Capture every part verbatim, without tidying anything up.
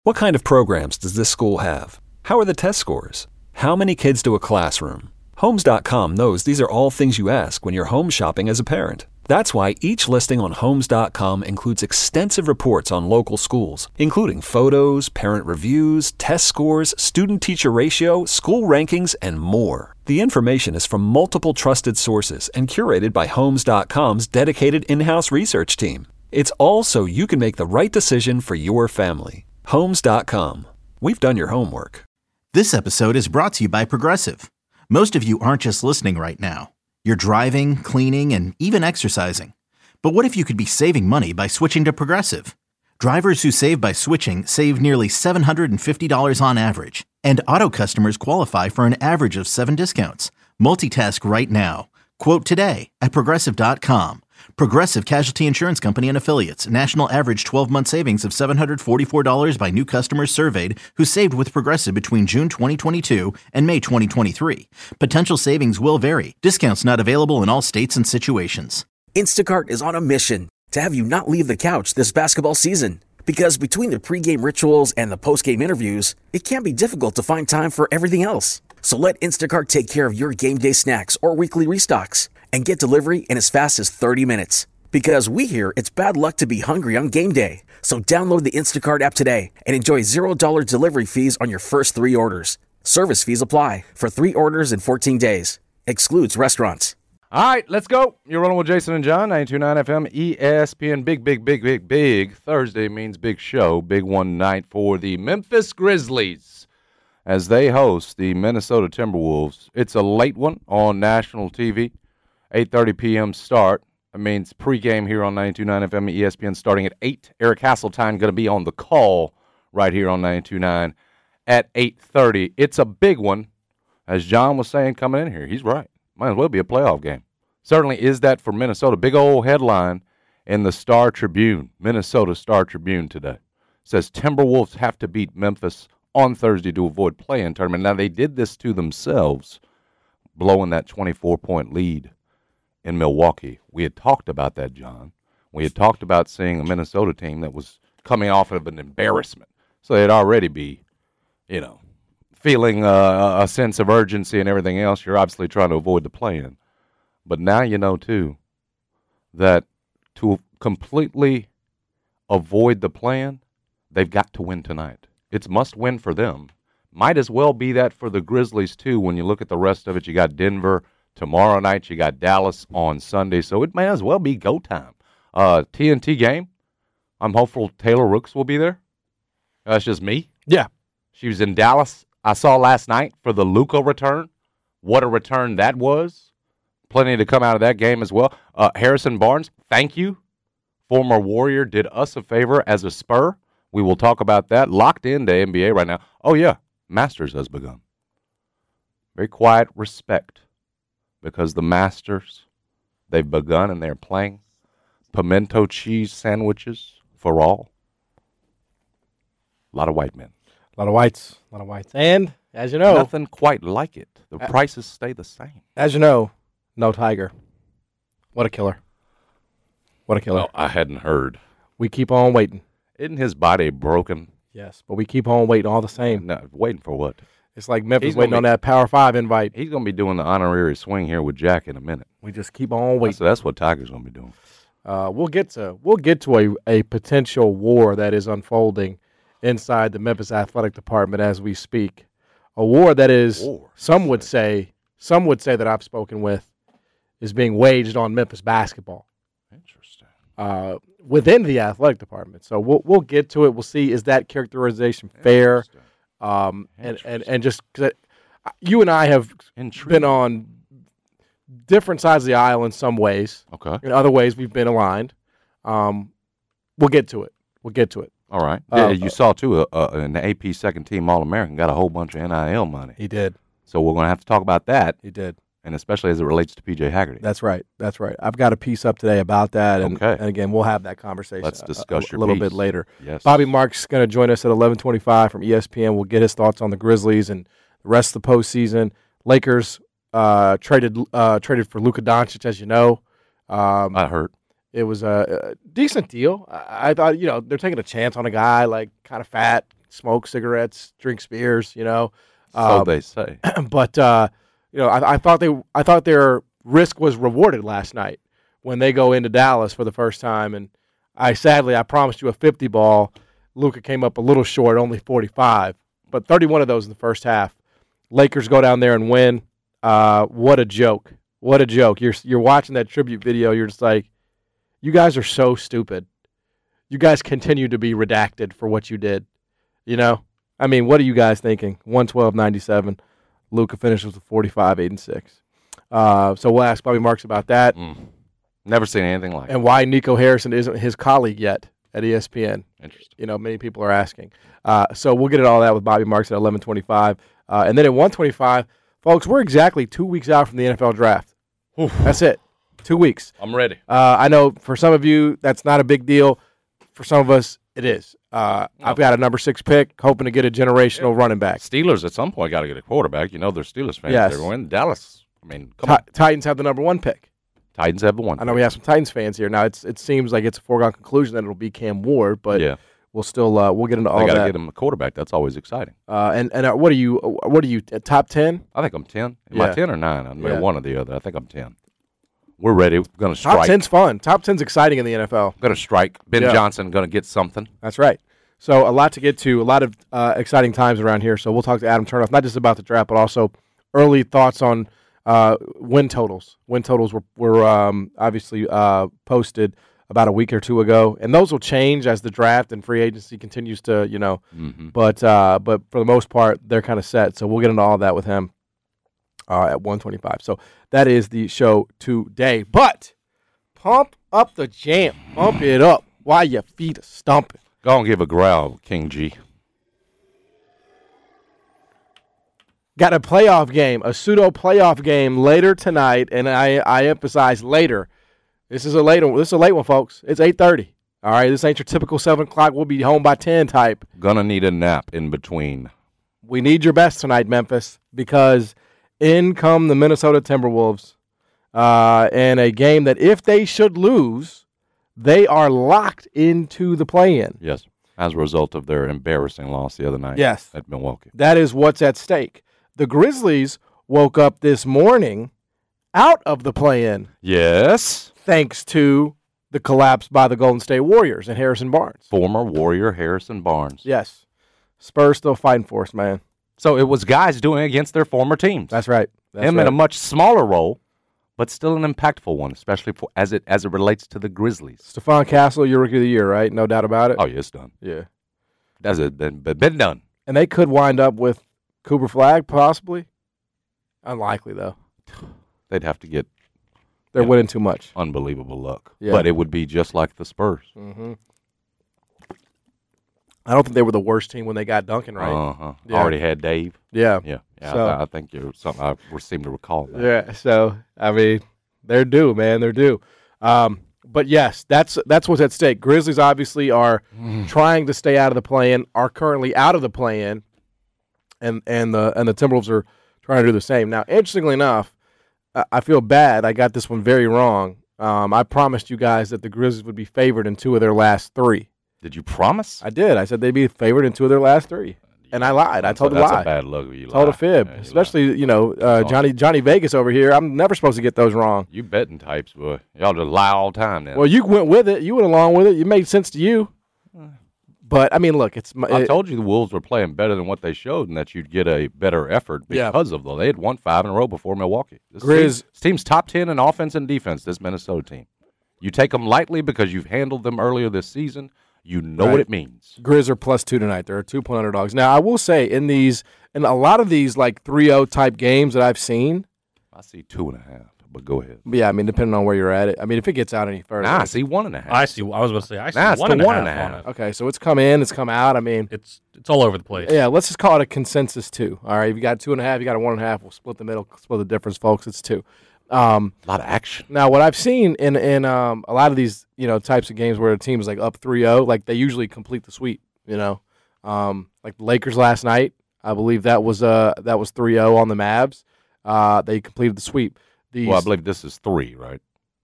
What kind of programs does this school have? How are the test scores? How many kids do a classroom? Homes dot com knows these are all things you ask when you're home shopping as a parent. That's why each listing on Homes dot com includes extensive reports on local schools, including photos, parent reviews, test scores, student-teacher ratio, school rankings, and more. The information is from multiple trusted sources and curated by Homes dot com's dedicated in-house research team. It's all so you can make the right decision for your family. Homes dot com. We've done your homework. This episode is brought to you by Progressive. Most of you aren't just listening right now. You're driving, cleaning, and even exercising. But what if you could be saving money by switching to Progressive? Drivers who save by switching save nearly seven hundred fifty dollars on average. And auto customers qualify for an average of seven discounts. Multitask right now. Quote today at Progressive dot com. Progressive Casualty Insurance Company and Affiliates. National average twelve-month savings of seven hundred forty-four dollars by new customers surveyed who saved with Progressive between June twenty twenty-two and May twenty twenty-three. Potential savings will vary. Discounts not available in all states and situations. Instacart is on a mission to have you not leave the couch this basketball season. Because between the pregame rituals and the postgame interviews, it can be difficult to find time for everything else. So let Instacart take care of your game day snacks or weekly restocks and get delivery in as fast as thirty minutes. Because we hear it's bad luck to be hungry on game day. So download the Instacart app today and enjoy zero dollars delivery fees on your first three orders. Service fees apply for three orders in fourteen days. Excludes restaurants. All right, let's go. You're rolling with Jason and John, ninety-two point nine F M, E S P N. Big, big, big, big, big. Thursday means big show. Big one night for the Memphis Grizzlies as they host the Minnesota Timberwolves. It's a late one on national T V. eight thirty p.m. start. That means pregame here on ninety-two point nine F M, E S P N starting at eight. Eric Hasseltine going to be on the call right here on ninety-two point nine at eight thirty. It's a big one. As John was saying coming in here, he's right. Might as well be a playoff game. Certainly is that for Minnesota. Big old headline in the Star Tribune, Minnesota Star Tribune today. Says Timberwolves have to beat Memphis on Thursday to avoid play-in tournament. Now, they did this to themselves, blowing that twenty-four point lead in Milwaukee. We had talked about that, John. We had talked about seeing a Minnesota team that was coming off of an embarrassment. So they'd already be, you know, feeling uh, a sense of urgency and everything else. You're obviously trying to avoid the play-in. But now you know, too, that to completely avoid the play-in, they've got to win tonight. It's must-win for them. Might as well be that for the Grizzlies, too, when you look at the rest of it. You got Denver tomorrow night. You got Dallas on Sunday. So it may as well be go time. Uh, T N T game, I'm hopeful Taylor Rooks will be there. That's just me. Yeah. She was in Dallas. I saw last night for the Luka return. What a return that was. Plenty to come out of that game as well. Uh, Harrison Barnes, thank you. Former Warrior did us a favor as a Spur. We will talk about that. Locked into N B A right now. Oh, yeah, Masters has begun. Very quiet respect because the Masters, they've begun and they're playing. Pimento cheese sandwiches for all. A lot of white men. A lot of whites. A lot of whites. And, as you know. Nothing quite like it. The uh, prices stay the same. As you know, no Tiger. What a killer. What a killer. Well, I hadn't heard. We keep on waiting. Isn't his body broken? Yes, but we keep on waiting all the same. No, waiting for what? It's like Memphis waiting be, on that Power Five invite. He's going to be doing the honorary swing here with Jack in a minute. We just keep on waiting. So that's what Tiger's going to be doing. Uh, we'll get to we'll get to a, a potential war that is unfolding inside the Memphis Athletic Department as we speak. A war that is, war, some would say, some would say that I've spoken with, is being waged on Memphis basketball. Interesting. Uh, within the athletic department. So we'll we'll get to it. We'll see, is that characterization fair? Um, and, and, and just cause I, you and I have been on different sides of the aisle in some ways. Okay. In other ways, we've been aligned. Um, we'll get to it. We'll get to it. All right. Uh, yeah, you uh, saw, too, uh, uh, an A P second-team All-American got a whole bunch of N I L money. He did. So we're going to have to talk about that. He did. And especially as it relates to P J Haggerty. That's right. That's right. I've got a piece up today about that. And, okay. and again, we'll have that conversation Let's discuss a, a, your a little piece. bit later. Yes. Bobby Marks is going to join us at eleven twenty-five from E S P N. We'll get his thoughts on the Grizzlies and the rest of the postseason. Lakers uh, traded uh, traded for Luka Doncic, as you know. Um, I heard. It was a, a decent deal. I, I thought, you know, they're taking a chance on a guy, like, kind of fat, smoke cigarettes, drink beers, you know. So Uh, they say. but uh, you know, I, I thought they, I thought their risk was rewarded last night when they go into Dallas for the first time. And I sadly, I promised you a fifty ball. Luka came up a little short, only forty-five, but thirty-one of those in the first half. Lakers go down there and win. Uh, what a joke! What a joke! You're you're watching that tribute video. You're just like, you guys are so stupid. You guys continue to be redacted for what you did. You know. I mean, what are you guys thinking? one twelve ninety-seven. Luka finishes with forty-five, eight, and six. Uh, so we'll ask Bobby Marks about that. Mm. Never seen anything like it. And why Nico Harrison isn't his colleague yet at E S P N. Interesting. You know, many people are asking. Uh, so we'll get at all that with Bobby Marks at eleven twenty-five. Uh, and then at one twenty-five, folks, we're exactly two weeks out from the N F L draft. Oof. That's it. Two weeks. I'm ready. Uh, I know for some of you, that's not a big deal. For some of us, it is. Uh, No. I've got a number six pick, hoping to get a generational running back. Steelers at some point got to get a quarterback. You know, they're Steelers fans. Yes. They're going Dallas. I mean, come Ti- on. Titans have the number one pick. Titans have the one. I know we have some Titans fans here. Now, it's it seems like it's a foregone conclusion that it'll be Cam Ward, but yeah. we'll still uh, we'll get into all They got to that. get him a quarterback. That's always exciting. Uh, and and uh, what are you? uh, What are you? uh, Top ten? I think I'm ten. Am Yeah. I ten or nine? I'm Yeah. one or the other. I think I'm ten. We're ready. We're going to Top strike. ten's fun. Top ten's exciting in the N F L. Going to strike. Ben Yeah. Johnson going to get something. That's right. So a lot to get to, a lot of uh, exciting times around here. So we'll talk to Adam Turnoff, not just about the draft, but also early thoughts on uh, win totals. Win totals were, were um, obviously uh, posted about a week or two ago, and those will change as the draft and free agency continues to, you know. Mm-hmm. But uh, but for the most part, they're kind of set. So we'll get into all that with him uh, at one twenty-five. So that is the show today. But pump up the jam, pump it up while your feet are stomping. Go and give a growl, King G. Got a playoff game, a pseudo playoff game later tonight, and I, I emphasize later. This is a late one. This is a late one, folks. It's eight thirty. All right, this ain't your typical seven o'clock. We'll be home by ten type. Gonna need a nap in between. We need your best tonight, Memphis, because in come the Minnesota Timberwolves, uh, in a game that if they should lose, they are locked into the play-in. Yes, as a result of their embarrassing loss the other night. Yes. At Milwaukee. That is what's at stake. The Grizzlies woke up this morning out of the play-in Yes. thanks to the collapse by the Golden State Warriors and Harrison Barnes. Former Warrior Harrison Barnes. Yes. Spurs still fighting for us, man. So it was guys doing against their former teams. That's right. That's Him right. in a much smaller role, but still an impactful one, especially for, as it as it relates to the Grizzlies. Stephon Castle, your rookie of the year, right? No doubt about it. Oh, yeah, it's done. Yeah. That's it. Been, been been done. And they could wind up with Cooper Flagg, possibly. Unlikely, though. They'd have to get They're Yeah. winning too much. unbelievable luck. Yeah. But it would be just like the Spurs. Mm-hmm. I don't think they were the worst team when they got Duncan, right? Uh-huh. Yeah. Already had Dave. yeah. Yeah. Yeah. So- I, I think you're something I seem to recall that. Yeah, so I mean, they're due, man. They're due. Um, but yes, that's that's what's at stake. Grizzlies obviously are trying to stay out of the play-in, are currently out of the play-in, and and the and the Timberwolves are trying to do the same. Now, interestingly enough, I, I feel bad. I got this one very wrong. Um, I promised you guys that the Grizzlies would be favored in two of their last three. Did you promise? I did. I said they'd be favored in two of their last three, and I lied. I told a That's lie. a bad look. You Told a lie. fib, Yeah, you especially you know uh, Oh. Johnny Johnny Vegas over here. I'm never supposed to get those wrong. You betting types, boy. Y'all just lie all the time now. Well, you went with it. You went along with it. It made sense to you. But I mean, look, it's my, I it- told you the Wolves were playing better than what they showed, and that you'd get a better effort Yeah. because of the they had won five in a row before Milwaukee. This, Grizz- team, this team's top ten in offense and defense. This Minnesota team, you take them lightly because you've handled them earlier this season. You know Right. what it means. Grizz are plus two tonight. They're two point underdogs. Now, I will say in these, in a lot of these like three oh type games that I've seen, I see two and a half, but go ahead. yeah, I mean, depending on where you're at it. I mean, if it gets out any further. Nah, I see one and a half. I see. I was about to say. I see Nah, it's one, the and a one half and a on half. it. Okay, so it's come in, it's come out. I mean, It's it's all over the place. yeah, let's just call it a consensus two. All right, if you got two and a half, you got a one and a half. We'll split the middle, split the difference, folks. It's two. Um, A lot of action. Now, what I've seen in in um, a lot of these you know types of games where a team is like up three oh, like they usually complete the sweep. You know, um, like the Lakers last night, I believe that was uh that was three oh on the Mavs. Uh, they completed the sweep. These, Well, I believe this is three, right?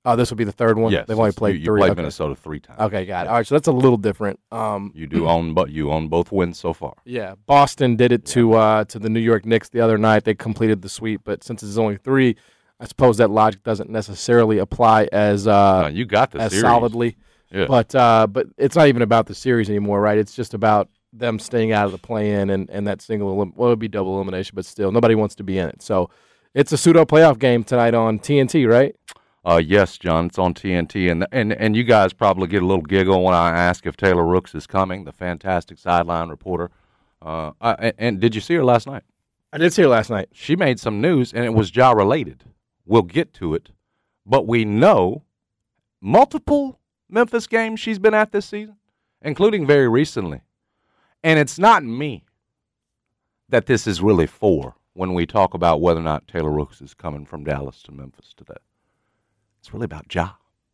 Oh, this will be the third one? Yes. They've only it's- played you, you three. played okay. Minnesota three times. Okay, got it. All right, so that's a little different. Um, You do own, but you own both wins so far. Yeah, Boston did it to uh, to the New York Knicks the other night. They completed the sweep, but since it's only three, I suppose that logic doesn't necessarily apply as uh, No, you got the as series. solidly. Yeah. But uh, but it's not even about the series anymore, right? It's just about them staying out of the play-in and, and that single elim- well, it would be double elimination, but still, nobody wants to be in it. So it's a pseudo playoff game tonight on T N T, right? Uh, yes, John, it's on T N T, and and and you guys probably get a little giggle when I ask if Taylor Rooks is coming, the fantastic sideline reporter. Uh, I, and, and did you see her last night? I did see her last night. She made some news, and it was Ja related. We'll get to it, but we know multiple Memphis games she's been at this season, including very recently, and it's not me that this is really for when we talk about whether or not Taylor Rooks is coming from Dallas to Memphis today. It's really about Ja.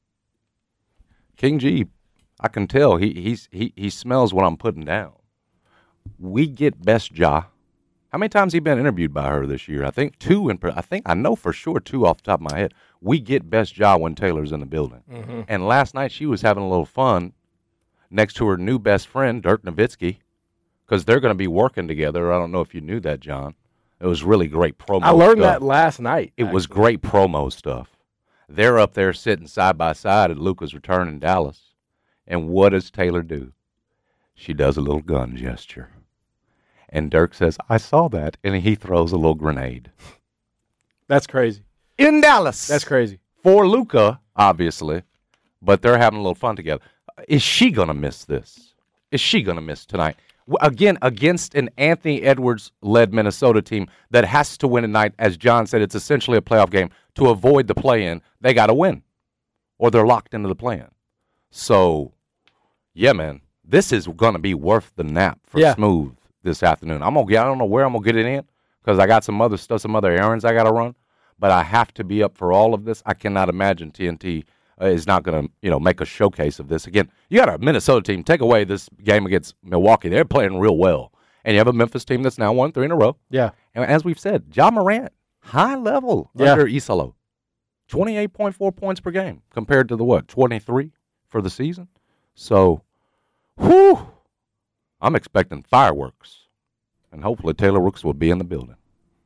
King G, I can tell he he's, he he smells what I'm putting down. We get best Ja. How many times has he been interviewed by her this year? I think two. In, I think I know for sure two off the top of my head. We get best Ja when Taylor's in the building. Mm-hmm. And last night she was having a little fun next to her new best friend Dirk Nowitzki because they're going to be working together. I don't know if you knew that, John. It was really great promo. I learned stuff. that last night. It actually. was great promo stuff. They're up there sitting side by side at Luka's return in Dallas. And what does Taylor do? She does a little gun gesture. And Dirk says, I saw that. And he throws a little grenade. That's crazy. In Dallas. That's crazy. For Luka, obviously. But they're having a little fun together. Is she going to miss this? Is she going to miss tonight? Again, against an Anthony Edwards-led Minnesota team that has to win tonight. As John said, it's essentially a playoff game. To avoid the play-in, they got to win. Or they're locked into the play-in. So, yeah, man, this is going to be worth the nap for Yeah. Smooth this afternoon. I'm gonna get, I don't know where I'm going to get it in because I got some other stuff, some other errands I got to run. But I have to be up for all of this. I cannot imagine T N T uh, is not going to, you know, make a showcase of this. Again, you got a Minnesota team. Take away this game against Milwaukee. They're playing real well. And you have a Memphis team that's now won three in a row. Yeah. And as we've said, Ja Morant, high level Yeah. under Isalo. twenty-eight point four points per game compared to the, what, twenty-three for the season? So, whew, I'm expecting fireworks. And hopefully Taylor Rooks will be in the building.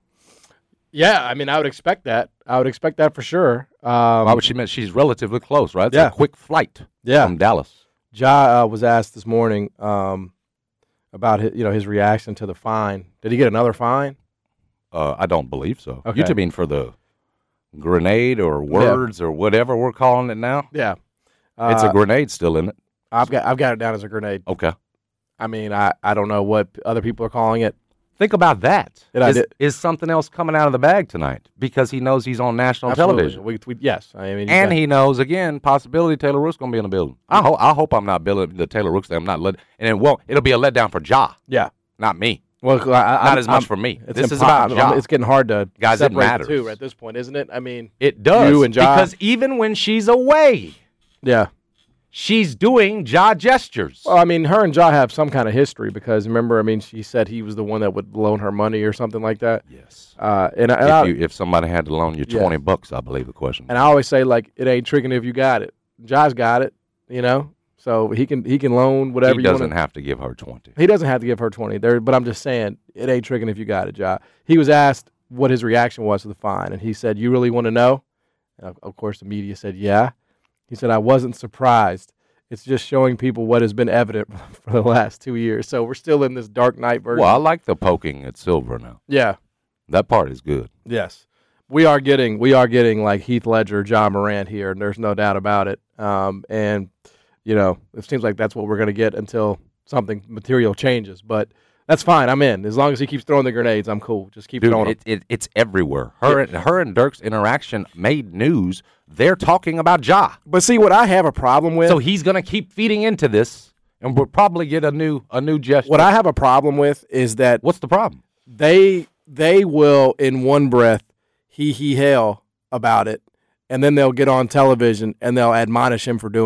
Yeah, I mean, I would expect that. I would expect that for sure. Um, Why would she mean? She's relatively close, right? It's Yeah. a quick flight Yeah. from Dallas. Ja uh, was asked this morning um, about his, you know, his reaction to the fine. Did he get another fine? Uh, I don't believe so. Okay. You to mean for the grenade or words or whatever we're calling it now? Yeah, It's uh, a grenade still, isn't it? I've got I've got it down as a grenade. Okay. I mean, I, I don't know what other people are calling it. Think about that. Did I Is, did- is something else coming out of the bag tonight because he knows he's on national Absolutely. television. We, we, yes, I mean, And yeah. he knows, again, possibility Taylor Rooks going to be in the building. I, ho- I hope I'm not billing the Taylor Rooks thing. I'm not let, and it won't. It'll be a letdown for Ja, yeah. not me. Well, I, I, Not I'm- as much I'm- for me. It's This is impo- about I'm- Ja. It's getting hard to Guys, it separate the matters. two at this point, isn't it? I mean, It does. You and Ja. Because even when she's away, yeah. she's doing Ja gestures. Well, I mean, her and Ja have some kind of history because remember, I mean, she said he was the one that would loan her money or something like that. Yes. Uh, and and, I, If, you, if somebody had to loan you Yeah. twenty bucks, I believe the question. and I always say like, it ain't tricking if you got it. Ja's got it, you know, so he can he can loan whatever he you doesn't want. have to give her twenty. He doesn't have to give her twenty there, but I'm just saying it ain't tricking if you got it, Ja. He was asked what his reaction was to the fine, and he said, "You really want to know?" And of, of course, the media said, "Yeah." He said, "I wasn't surprised. It's just showing people what has been evident for the last two years. So we're still in this Dark Knight version." Well, I like the poking at Silver now. Yeah. That part is good. Yes. We are getting we are getting like Heath Ledger, Ja Morant here, and there's no doubt about it. Um, and you know, it seems like that's what we're going to get until something material changes. But that's fine. I'm in. As long as he keeps throwing the grenades, I'm cool. Just keep Dude, throwing it, them. it, it's everywhere. Her, and, her and Dirk's interaction made news. They're talking about Ja. But see, what I have a problem with, So he's going to keep feeding into this, and we'll probably get a new a new gesture. what I have a problem with is that What's the problem? they they will in one breath he he hell about it, and then they'll get on television and they'll admonish him for doing it.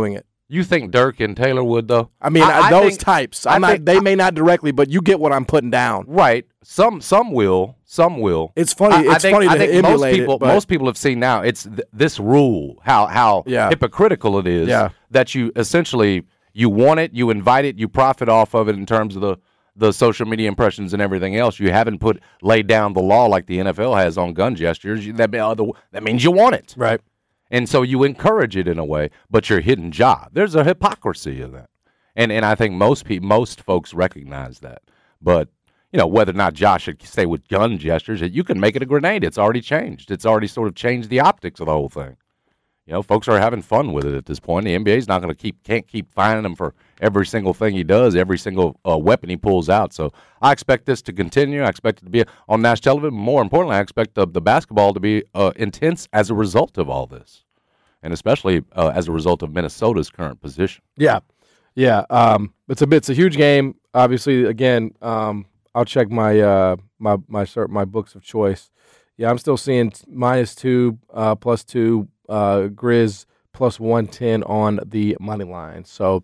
You think Dirk and Taylor would though? I mean, I, I those think, types. I'm I not. think, they may not directly, but you get what I'm putting down. Right. Some some will. Some will. It's funny. I, it's I think, funny I to think emulate most people it, but most people have seen now. It's th- this rule. How how Yeah. hypocritical it is. Yeah. That you essentially you want it, you invite it, you profit off of it in terms of the the social media impressions and everything else. You haven't put laid down the law like the N F L has on gun gestures. You, that that means you want it. right. And so you encourage it in a way, but you're hitting Ja. There's a hypocrisy of that. And and I think most pe- most folks recognize that. But, you know, whether or not Ja should stay with gun gestures, you can make it a grenade. It's already changed. It's already sort of changed the optics of the whole thing. You know, folks are having fun with it at this point. The N B A's not going to keep can't keep finding him for every single thing he does, every single uh, weapon he pulls out. So I expect this to continue. I expect it to be on national television. More importantly, I expect the, the basketball to be uh, intense as a result of all this, and especially uh, as a result of Minnesota's current position. Yeah, yeah. Um, it's a bit. It's a huge game. Obviously, again, um, I'll check my uh, my my cert, my books of choice. Yeah, I'm still seeing t- minus two, uh, plus two, uh, Grizz plus one ten on the money line. So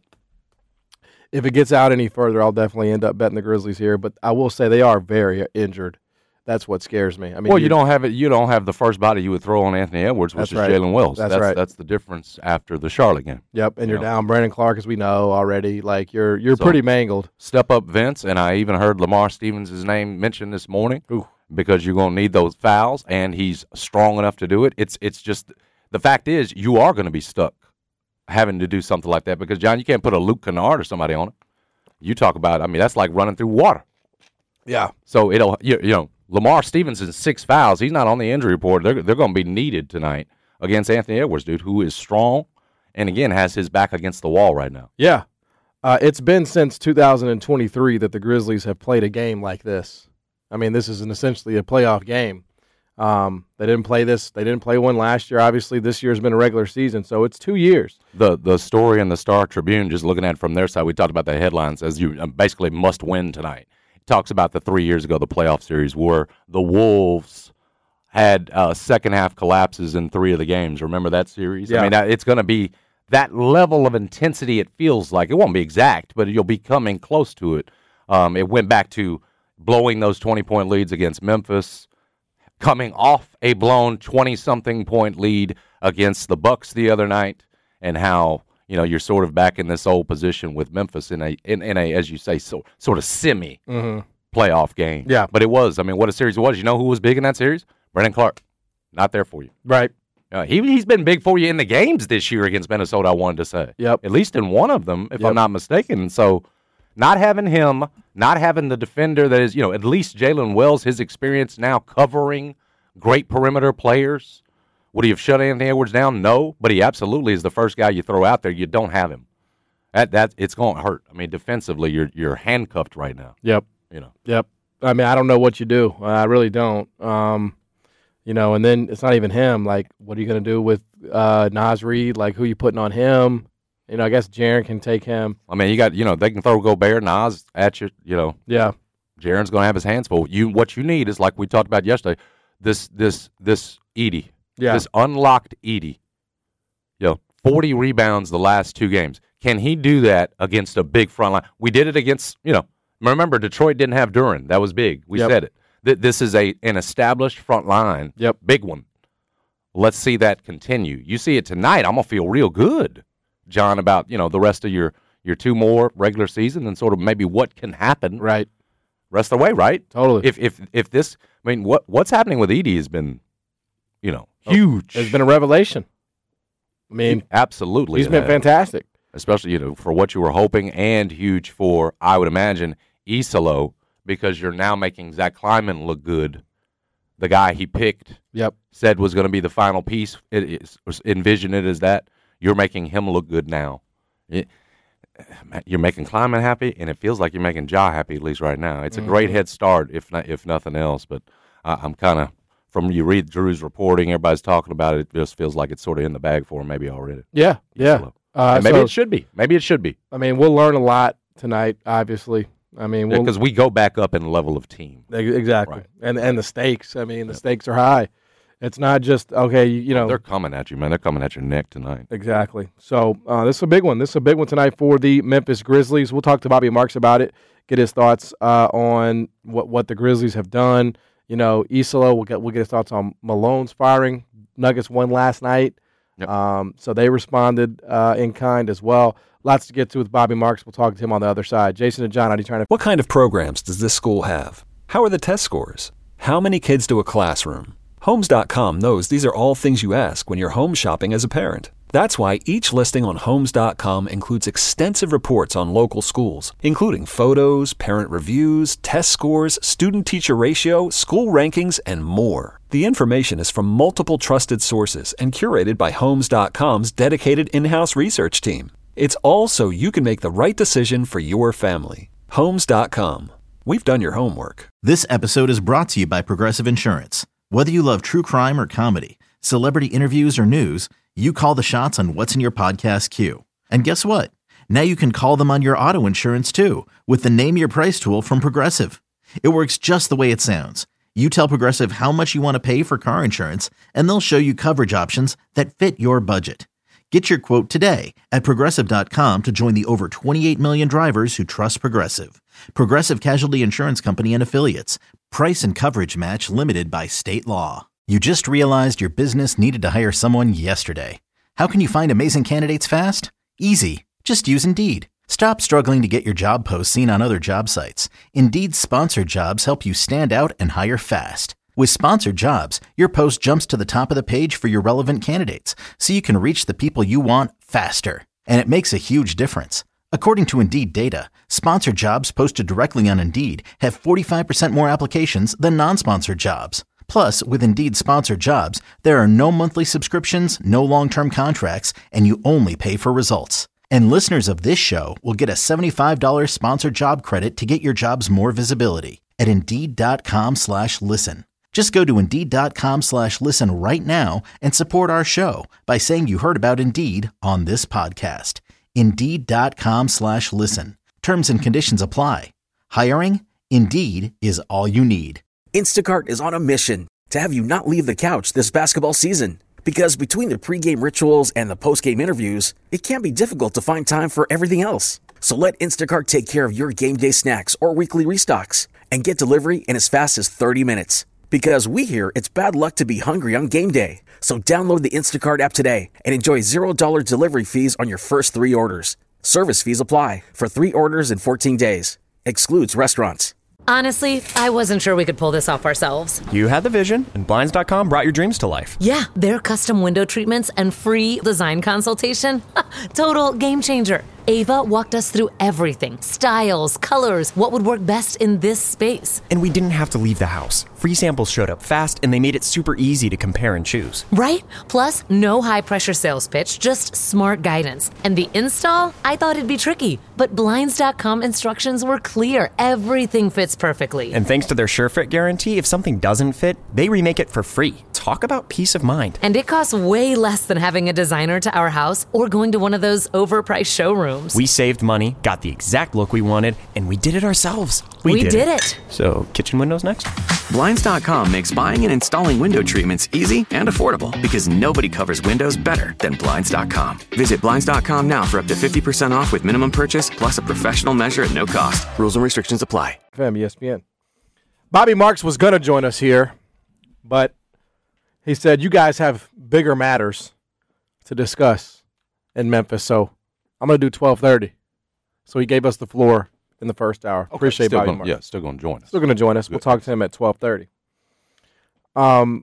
if it gets out any further, I'll definitely end up betting the Grizzlies here. But I will say they are very injured. That's what scares me. I mean, Well, you don't have it. You don't have the first body you would throw on Anthony Edwards, which That's is right. Jalen Wells. That's that's right. That's the difference after the Charlotte game. Yep, and you're Yeah. down Brandon Clark, as we know already. Like you're you're So- pretty mangled. Step up, Vince, and I even heard Lamar Stevens' name mentioned this morning. Ooh. Because you're going to need those fouls, and he's strong enough to do it. It's it's just the fact is you are going to be stuck having to do something like that because, John, you can't put a Luke Kennard or somebody on it. You talk about, I mean, that's like running through water. Yeah. So it'll you, you know Lamar Stevenson's six fouls. He's not on the injury report. They're they're going to be needed tonight against Anthony Edwards, dude, who is strong and again has his back against the wall right now. Yeah. Uh, it's been since two thousand twenty-three that the Grizzlies have played a game like this. I mean, this is an essentially a playoff game. Um, they didn't play this. They didn't play one last year. Obviously, this year's been a regular season, so it's two years. The the story in the Star Tribune, just looking at it from their side, we talked about the headlines as you uh, basically must win tonight. It talks about the three years ago, the playoff series where the Wolves had uh, second half collapses in three of the games. Remember that series? Yeah. I mean, that, it's going to be that level of intensity. It feels like it won't be exact, but you'll be coming close to it. Um, it went back to blowing those twenty-point leads against Memphis, coming off a blown twenty-something point lead against the Bucks the other night, and how you know you're sort of back in this old position with Memphis in a in, in a as you say so, sort of semi playoff game. Yeah. But it was. I mean, what a series it was. You know who was big in that series? Brandon Clark. Not there for you. Right. Uh, he he's been big for you in the games this year against Minnesota. I wanted to say. Yep. At least in one of them, if Yep. I'm not mistaken. So. Not having him, not having the defender that is, you know, at least Jalen Wells, his experience now covering great perimeter players. Would he have shut Anthony Edwards down? No, but he absolutely is the first guy you throw out there. You don't have him. That that it's going to hurt. I mean, defensively, you're you're handcuffed right now. Yep. You know. Yep. I mean, I don't know what you do. I really don't. Um, you know, and then it's not even him. Like, what are you going to do with uh, Naz Reid? Like, who you putting on him? You know, I guess Jaren can take him. I mean, you got you know they can throw Gobert, Nas at you. You know, Yeah. Jaren's going to have his hands full. You what you need is like we talked about yesterday. This this this Edie. Yeah. This unlocked Edie. You know, forty rebounds the last two games. Can he do that against a big front line? We did it against, you know, remember Detroit didn't have Duren. That was big. We Yep. said it. Th- This is a an established front line. Yep. Big one. Let's see that continue. You see it tonight, I'm going to feel real good, John, about, you know, the rest of your, your two more regular season and sort of maybe what can happen Right. rest of the way, right? Totally. If if if this, I mean, what what's happening with Edie has been, you know, huge. It's been a revelation. I mean, Absolutely. he's it been has. fantastic. Especially, you know, for what you were hoping, and huge for, I would imagine, Isalo, because you're now making Zach Kleiman look good. The guy he picked, Yep. said was going to be the final piece. It is, envision it as that. You're making him look good now. It, you're making Kleiman happy, and it feels like you're making Ja happy, at least right now. It's a great head start, if not, if nothing else. But uh, I'm kind of, from you read Drew's reporting, everybody's talking about it. It just feels like it's sort of in the bag for him, maybe already. Yeah. Yeah. Isalo. Uh, And maybe so, it should be. Maybe it should be. I mean, we'll learn a lot tonight, obviously. I mean, we'll, Because we go back up in level of team. Ex- Exactly, Right. and and the stakes. I mean, the stakes are high. It's not just, okay, you, you know. They're coming at you, man. They're coming at your neck tonight. Exactly. So uh, this is a big one. This is a big one tonight for the Memphis Grizzlies. We'll talk to Bobby Marks about it, get his thoughts uh, on what, what the Grizzlies have done. You know, Isola, we'll get, we'll get his thoughts on Malone's firing. Nuggets won last night. Yep. Um, so they responded uh, in kind as well. Lots to get to with Bobby Marks. We'll talk to him on the other side. Jason and John, how are you trying to? What kind of programs does this school have? How are the test scores? How many kids do a classroom? Homes dot com knows these are all things you ask when you're home shopping as a parent. That's why each listing on Homes dot com includes extensive reports on local schools, including photos, parent reviews, test scores, student-teacher ratio, school rankings, and more. The information is from multiple trusted sources and curated by Homes dot com's dedicated in-house research team. It's all so you can make the right decision for your family. Homes dot com. We've done your homework. This episode is brought to you by Progressive Insurance. Whether you love true crime or comedy, celebrity interviews or news, you call the shots on what's in your podcast queue. And guess what? Now you can call them on your auto insurance too with the Name Your Price tool from Progressive. It works just the way it sounds. You tell Progressive how much you want to pay for car insurance, and they'll show you coverage options that fit your budget. Get your quote today at Progressive dot com to join the over twenty-eight million drivers who trust Progressive. Progressive Casualty Insurance Company and Affiliates. Price and coverage match limited by state law. You just realized your business needed to hire someone yesterday. How can you find amazing candidates fast? Easy. Just use Indeed. Stop struggling to get your job posts seen on other job sites. Indeed's sponsored jobs help you stand out and hire fast. With sponsored jobs, your post jumps to the top of the page for your relevant candidates, so you can reach the people you want faster. And it makes a huge difference. According to Indeed data, sponsored jobs posted directly on Indeed have forty-five percent more applications than non-sponsored jobs. Plus, with Indeed sponsored jobs, there are no monthly subscriptions, no long-term contracts, and you only pay for results. And listeners of this show will get a seventy-five dollars sponsored job credit to get your jobs more visibility at Indeed.com slash listen. Just go to Indeed.com slash listen right now and support our show by saying you heard about Indeed on this podcast. Indeed.com slash listen. Terms and conditions apply. Hiring? Indeed is all you need. Instacart is on a mission to have you not leave the couch this basketball season. Because between the pregame rituals and the postgame interviews, it can be difficult to find time for everything else. So let Instacart take care of your game day snacks or weekly restocks and get delivery in as fast as thirty minutes. Because we hear it's bad luck to be hungry on game day. So download the Instacart app today and enjoy zero dollars delivery fees on your first three orders. Service fees apply for three orders in fourteen days. Excludes restaurants. Honestly, I wasn't sure we could pull this off ourselves. You had the vision, and Blinds dot com brought your dreams to life. Yeah, their custom window treatments and free design consultation. Total game changer. Ava walked us through everything. Styles, colors, what would work best in this space. And we didn't have to leave the house. Free samples showed up fast, and they made it super easy to compare and choose. Right? Plus, no high-pressure sales pitch, just smart guidance. And the install? I thought it'd be tricky, but Blinds dot com instructions were clear. Everything fits perfectly. And thanks to their SureFit guarantee, if something doesn't fit, they remake it for free. Talk about peace of mind. And it costs way less than having a designer to our house or going to one of those overpriced showrooms. We saved money, got the exact look we wanted, and we did it ourselves. We, we did, did it. it. So, kitchen windows next? Blinds dot com makes buying and installing window treatments easy and affordable because nobody covers windows better than Blinds dot com. Visit Blinds dot com now for up to fifty percent off with minimum purchase plus a professional measure at no cost. Rules and restrictions apply. F M, E S P N. Bobby Marks was going to join us here, but he said you guys have bigger matters to discuss in Memphis, so I'm going to do twelve thirty. So he gave us the floor in the first hour. Okay, Appreciate still Bobby gonna, Marks. Yeah, still going to join us. Still going to join us. Good. We'll talk to him at twelve thirty. Um,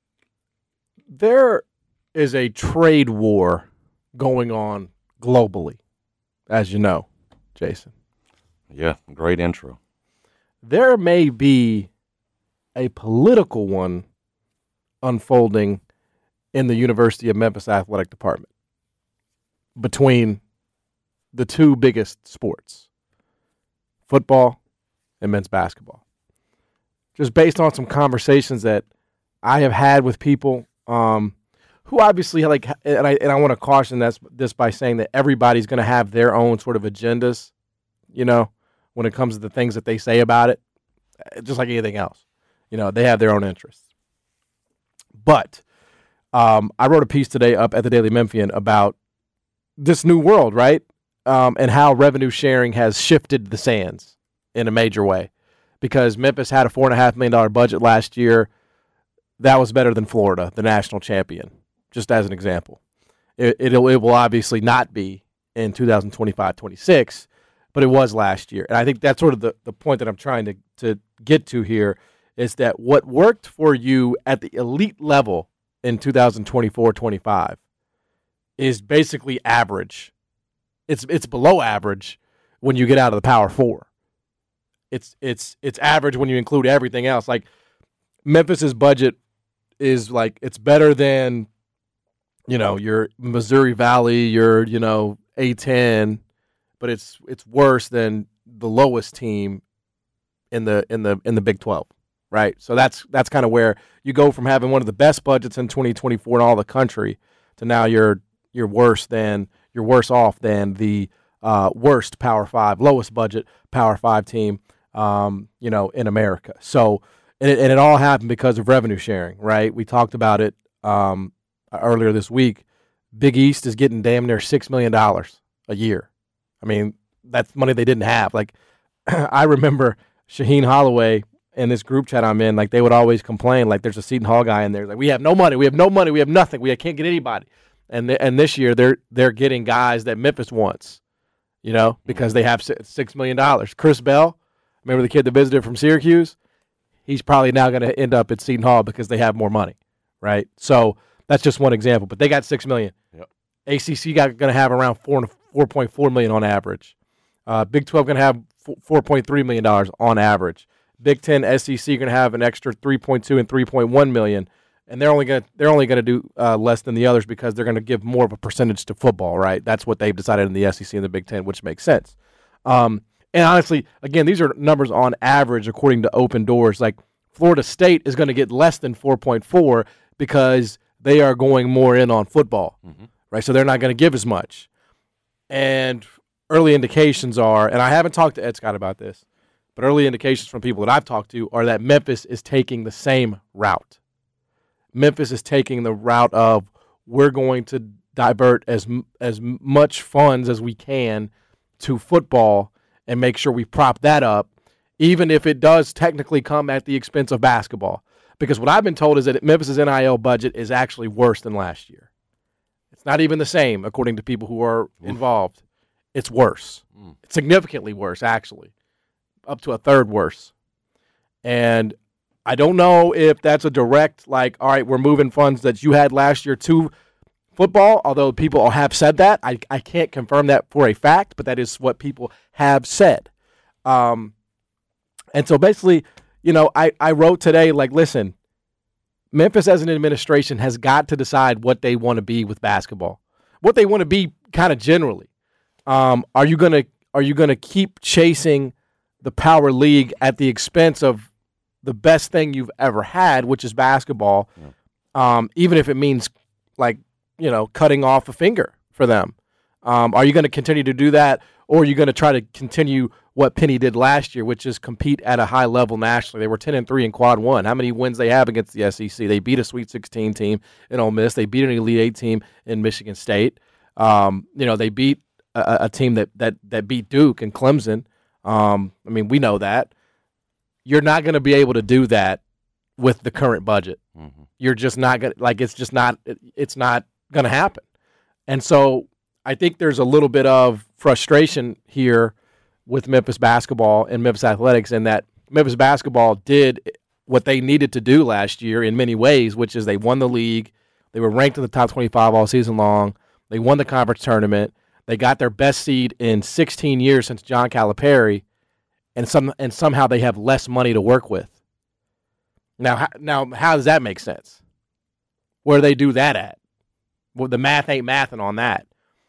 there is a trade war going on globally, as you know, Jason. Yeah, great intro. There may be a political one unfolding in the University of Memphis Athletic Department between the two biggest sports, football and men's basketball. Just based on some conversations that I have had with people um, who obviously, like, and I and I want to caution this, this by saying that everybody's going to have their own sort of agendas, you know, when it comes to the things that they say about it, just like anything else. You know, they have their own interests. But um, I wrote a piece today up at the Daily Memphian about this new world, right? Um, and how revenue sharing has shifted the sands in a major way. Because Memphis had a four point five million dollars budget last year. That was better than Florida, the national champion, just as an example. It, it'll, it will obviously not be in two thousand twenty-five twenty-six, but it was last year. And I think that's sort of the, the point that I'm trying to, to get to here is that what worked for you at the elite level in two thousand twenty-four twenty-five is basically average. It's it's below average when you get out of the Power Four. It's it's it's average when you include everything else. Like Memphis's budget is like it's better than, you know, your Missouri Valley, your, you know, A ten, but it's it's worse than the lowest team in the in the in the Big twelve, right? So that's that's kind of where you go from having one of the best budgets in twenty twenty-four in all the country to now you're you're worse than you're worse off than the uh, worst Power Five, lowest budget Power Five team, um, you know, in America. So and it, and it all happened because of revenue sharing, right? We talked about it um, earlier this week. Big East is getting damn near six million dollars a year. I mean, that's money they didn't have. Like, I remember Shaheen Holloway in this group chat I'm in, like, they would always complain, like, there's a Seton Hall guy in there. Like, we have no money. We have no money. We have nothing. We can't get anybody. And th- and this year, they're they're getting guys that Memphis wants, you know, because they have six million dollars. Chris Bell, remember the kid that visited from Syracuse? He's probably now going to end up at Seton Hall because they have more money, right? So that's just one example. But they got six million dollars. Yep. A C C got going to have around four four point four million dollars on average. Uh, Big twelve going to have four point three million dollars on average. Big ten, S E C going to have an extra three point two and three point one million dollars. And they're only going to they're only going to do uh, less than the others because they're going to give more of a percentage to football, right? That's what they've decided in the S E C and the Big Ten, which makes sense. Um, and honestly, again, these are numbers on average according to Open Doors. Like Florida State is going to get less than four point four because they are going more in on football, mm-hmm. right? So they're not going to give as much. And early indications are, and I haven't talked to Ed Scott about this, but early indications from people that I've talked to are that Memphis is taking the same route. Memphis is taking the route of we're going to divert as as much funds as we can to football and make sure we prop that up, even if it does technically come at the expense of basketball. Because what I've been told is that Memphis' N I L budget is actually worse than last year. It's not even the same, according to people who are involved. It's worse. Mm. It's significantly worse, actually, up to a third worse. And I don't know if that's a direct, like, all right, we're moving funds that you had last year to football, although people have said that. I, I can't confirm that for a fact, but that is what people have said. Um, and so basically, you know, I, I wrote today, like, listen, Memphis as an administration has got to decide what they want to be with basketball, what they want to be kind of generally. Um, are you gonna are you gonna keep chasing the Power League at the expense of the best thing you've ever had, which is basketball, yeah. um, even if it means, like, you know, cutting off a finger for them? Um, are you going to continue to do that, or are you going to try to continue what Penny did last year, which is compete at a high level nationally? They were ten and three in quad one. How many wins they have against the S E C? They beat a Sweet sixteen team in Ole Miss. They beat an Elite Eight team in Michigan State. Um, you know, they beat a, a team that, that, that beat Duke and Clemson. Um, I mean, we know that. You're not going to be able to do that with the current budget. Mm-hmm. You're just not going to, like, it's just not, it, it's not going to happen. And so I think there's a little bit of frustration here with Memphis basketball and Memphis athletics, in that Memphis basketball did what they needed to do last year in many ways, which is they won the league. They were ranked in the top twenty-five all season long. They won the conference tournament. They got their best seed in sixteen years since John Calipari. And some and somehow they have less money to work with. Now, now, how does that make sense? Where do they do that at? Well, the math ain't mathing on that.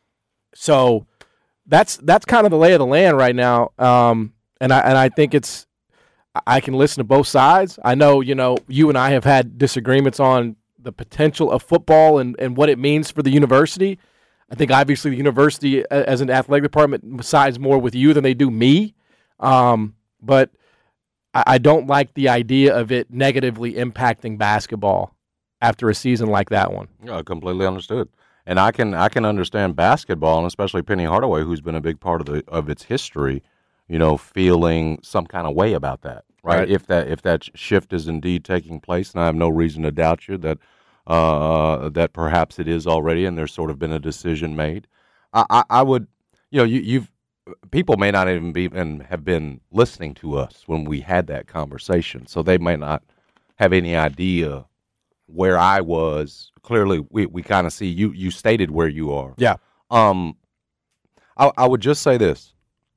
So that's that's kind of the lay of the land right now. Um, and I and I think it's I can listen to both sides. I know, you know, you and I have had disagreements on the potential of football and, and what it means for the university. I think obviously the university as an athletic department sides more with you than they do me. Um, but I, I don't like the idea of it negatively impacting basketball after a season like that one. Yeah, completely understood. And I can I can understand basketball, and especially Penny Hardaway, who's been a big part of the of its history, you know, feeling some kind of way about that, right? Right. If that if that shift is indeed taking place, and I have no reason to doubt you that uh, that perhaps it is already, and there's sort of been a decision made. I, I, I would, you know, you, you've people may not even be and have been listening to us when we had that conversation, so they may not have any idea where I was. Clearly, we, we kind of see you. You stated where you are. Yeah. Um, I, I would just say this: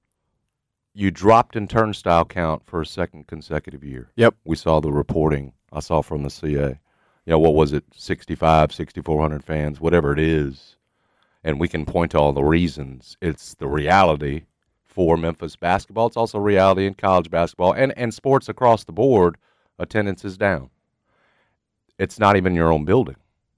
you dropped in turnstile count for a second consecutive year. Yep. We saw the reporting I saw from the C A. You know, what was it? sixty-five, sixty-four hundred fans, whatever it is, and we can point to all the reasons. It's the reality for Memphis basketball. It's also reality in college basketball and and sports across the board. Attendance is down. It's not even your own building.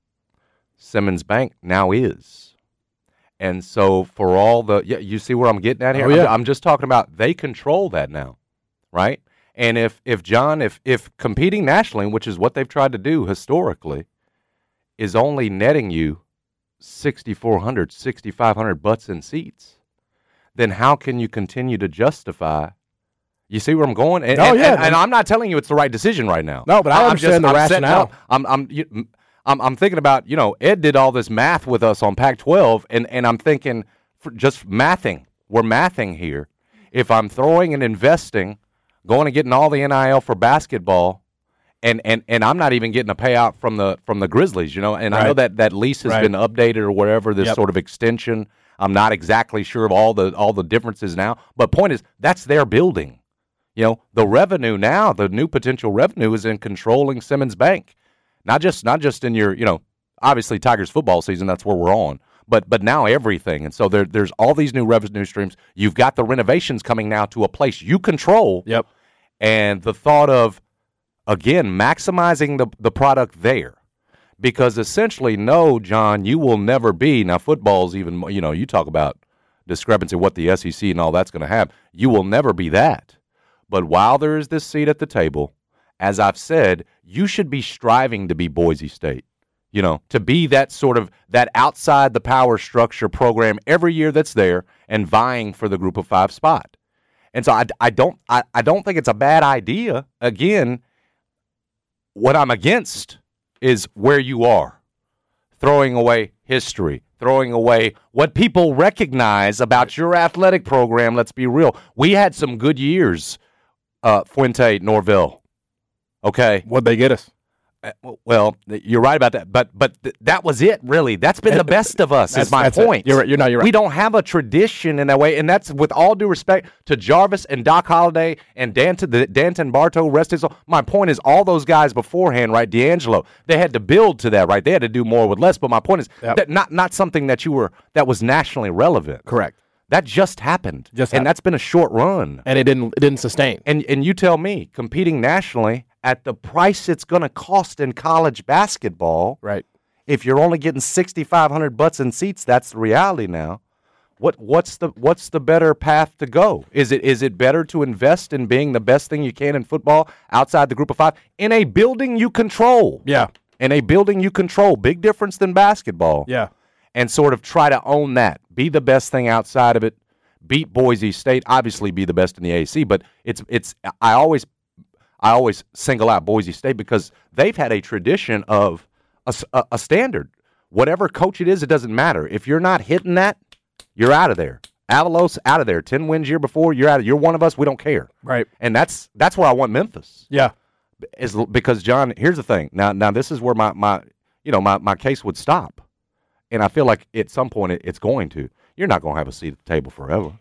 Simmons Bank now is. And so for all the, yeah, you see where I'm getting at here? Oh, yeah. I'm, I'm just talking about they control that now, right? And if, if John, if, if competing nationally, which is what they've tried to do historically, is only netting you sixty-four hundred, sixty-five hundred butts in seats, then how can you continue to justify? You see where I'm going? And, oh, and, yeah. And, and I'm not telling you it's the right decision right now. No, but I I'm understand just, the I'm setting rationale. up- I'm, I'm, you, I'm, I'm thinking about, you know, Ed did all this math with us on Pac twelve, and, and I'm thinking, for just mathing, we're mathing here. If I'm throwing and investing, going and getting all the N I L for basketball, and, and, and I'm not even getting a payout from the from the Grizzlies, you know, and I know Right. that, that lease has Right. been updated or whatever, this Yep. sort of extension. I'm not exactly sure of all the all the differences now, but point is, that's their building. You know, the revenue now, the new potential revenue is in controlling Simmons Bank. Not just not just in your, you know, obviously Tigers football season, that's where we're on. But but now everything. And so there there's all these new revenue streams. You've got the renovations coming now to a place you control. Yep. And the thought of, again, maximizing the, the product there. Because essentially, no, John, you will never be, now football's even, more- you know, you talk about discrepancy, what the S E C and all that's going to have. You will never be that. But while there is this seat at the table, as I've said, you should be striving to be Boise State, you know, to be that sort of, that outside the power structure program every year that's there and vying for the group of five spot. And so I, I don't I, I don't think it's a bad idea. Again, what I'm against is where you are, throwing away history, throwing away what people recognize about your athletic program. Let's be real. We had some good years, uh, Fuente, Norville. Okay. What'd they get us? Uh, Well, you're right about that, but but th- that was it, really. That's been the best of us, That's- is my that's it. point. You're right. You're not- you're right. We don't have a tradition in that way, and that's with all due respect to Jarvis and Doc Holliday and Danton, the, Danton Bartow, rest his soul. My point is all those guys beforehand, right, D'Angelo, they had to build to that, right? They had to do more with less, but my point is Yep. that not, not something that you were that was nationally relevant. Correct. That just happened, Just and happened. that's been a short run. And it didn't it didn't sustain. And and you tell me, competing nationally at the price it's going to cost in college basketball, Right. if you're only getting sixty-five hundred butts in seats, that's the reality now. What what's the what's the better path to go? Is it is it better to invest in being the best thing you can in football outside the group of five in a building you control? Yeah. In a building you control, big difference than basketball. Yeah. And sort of try to own that. Be the best thing outside of it. Beat Boise State. Obviously, be the best in the A A C. But it's it's. I always, I always single out Boise State because they've had a tradition of a, s- a- a standard. Whatever coach it is, it doesn't matter. If you're not hitting that, you're out of there. Avalos out of there. Ten wins year before, you're out of. You're one of us. We don't care. Right. And that's that's where I want Memphis. Yeah. Is because John. Here's the thing. Now now this is where my my you know my my case would stop. And I feel like at some point it, it's going to. You're not going to have a seat at the table forever.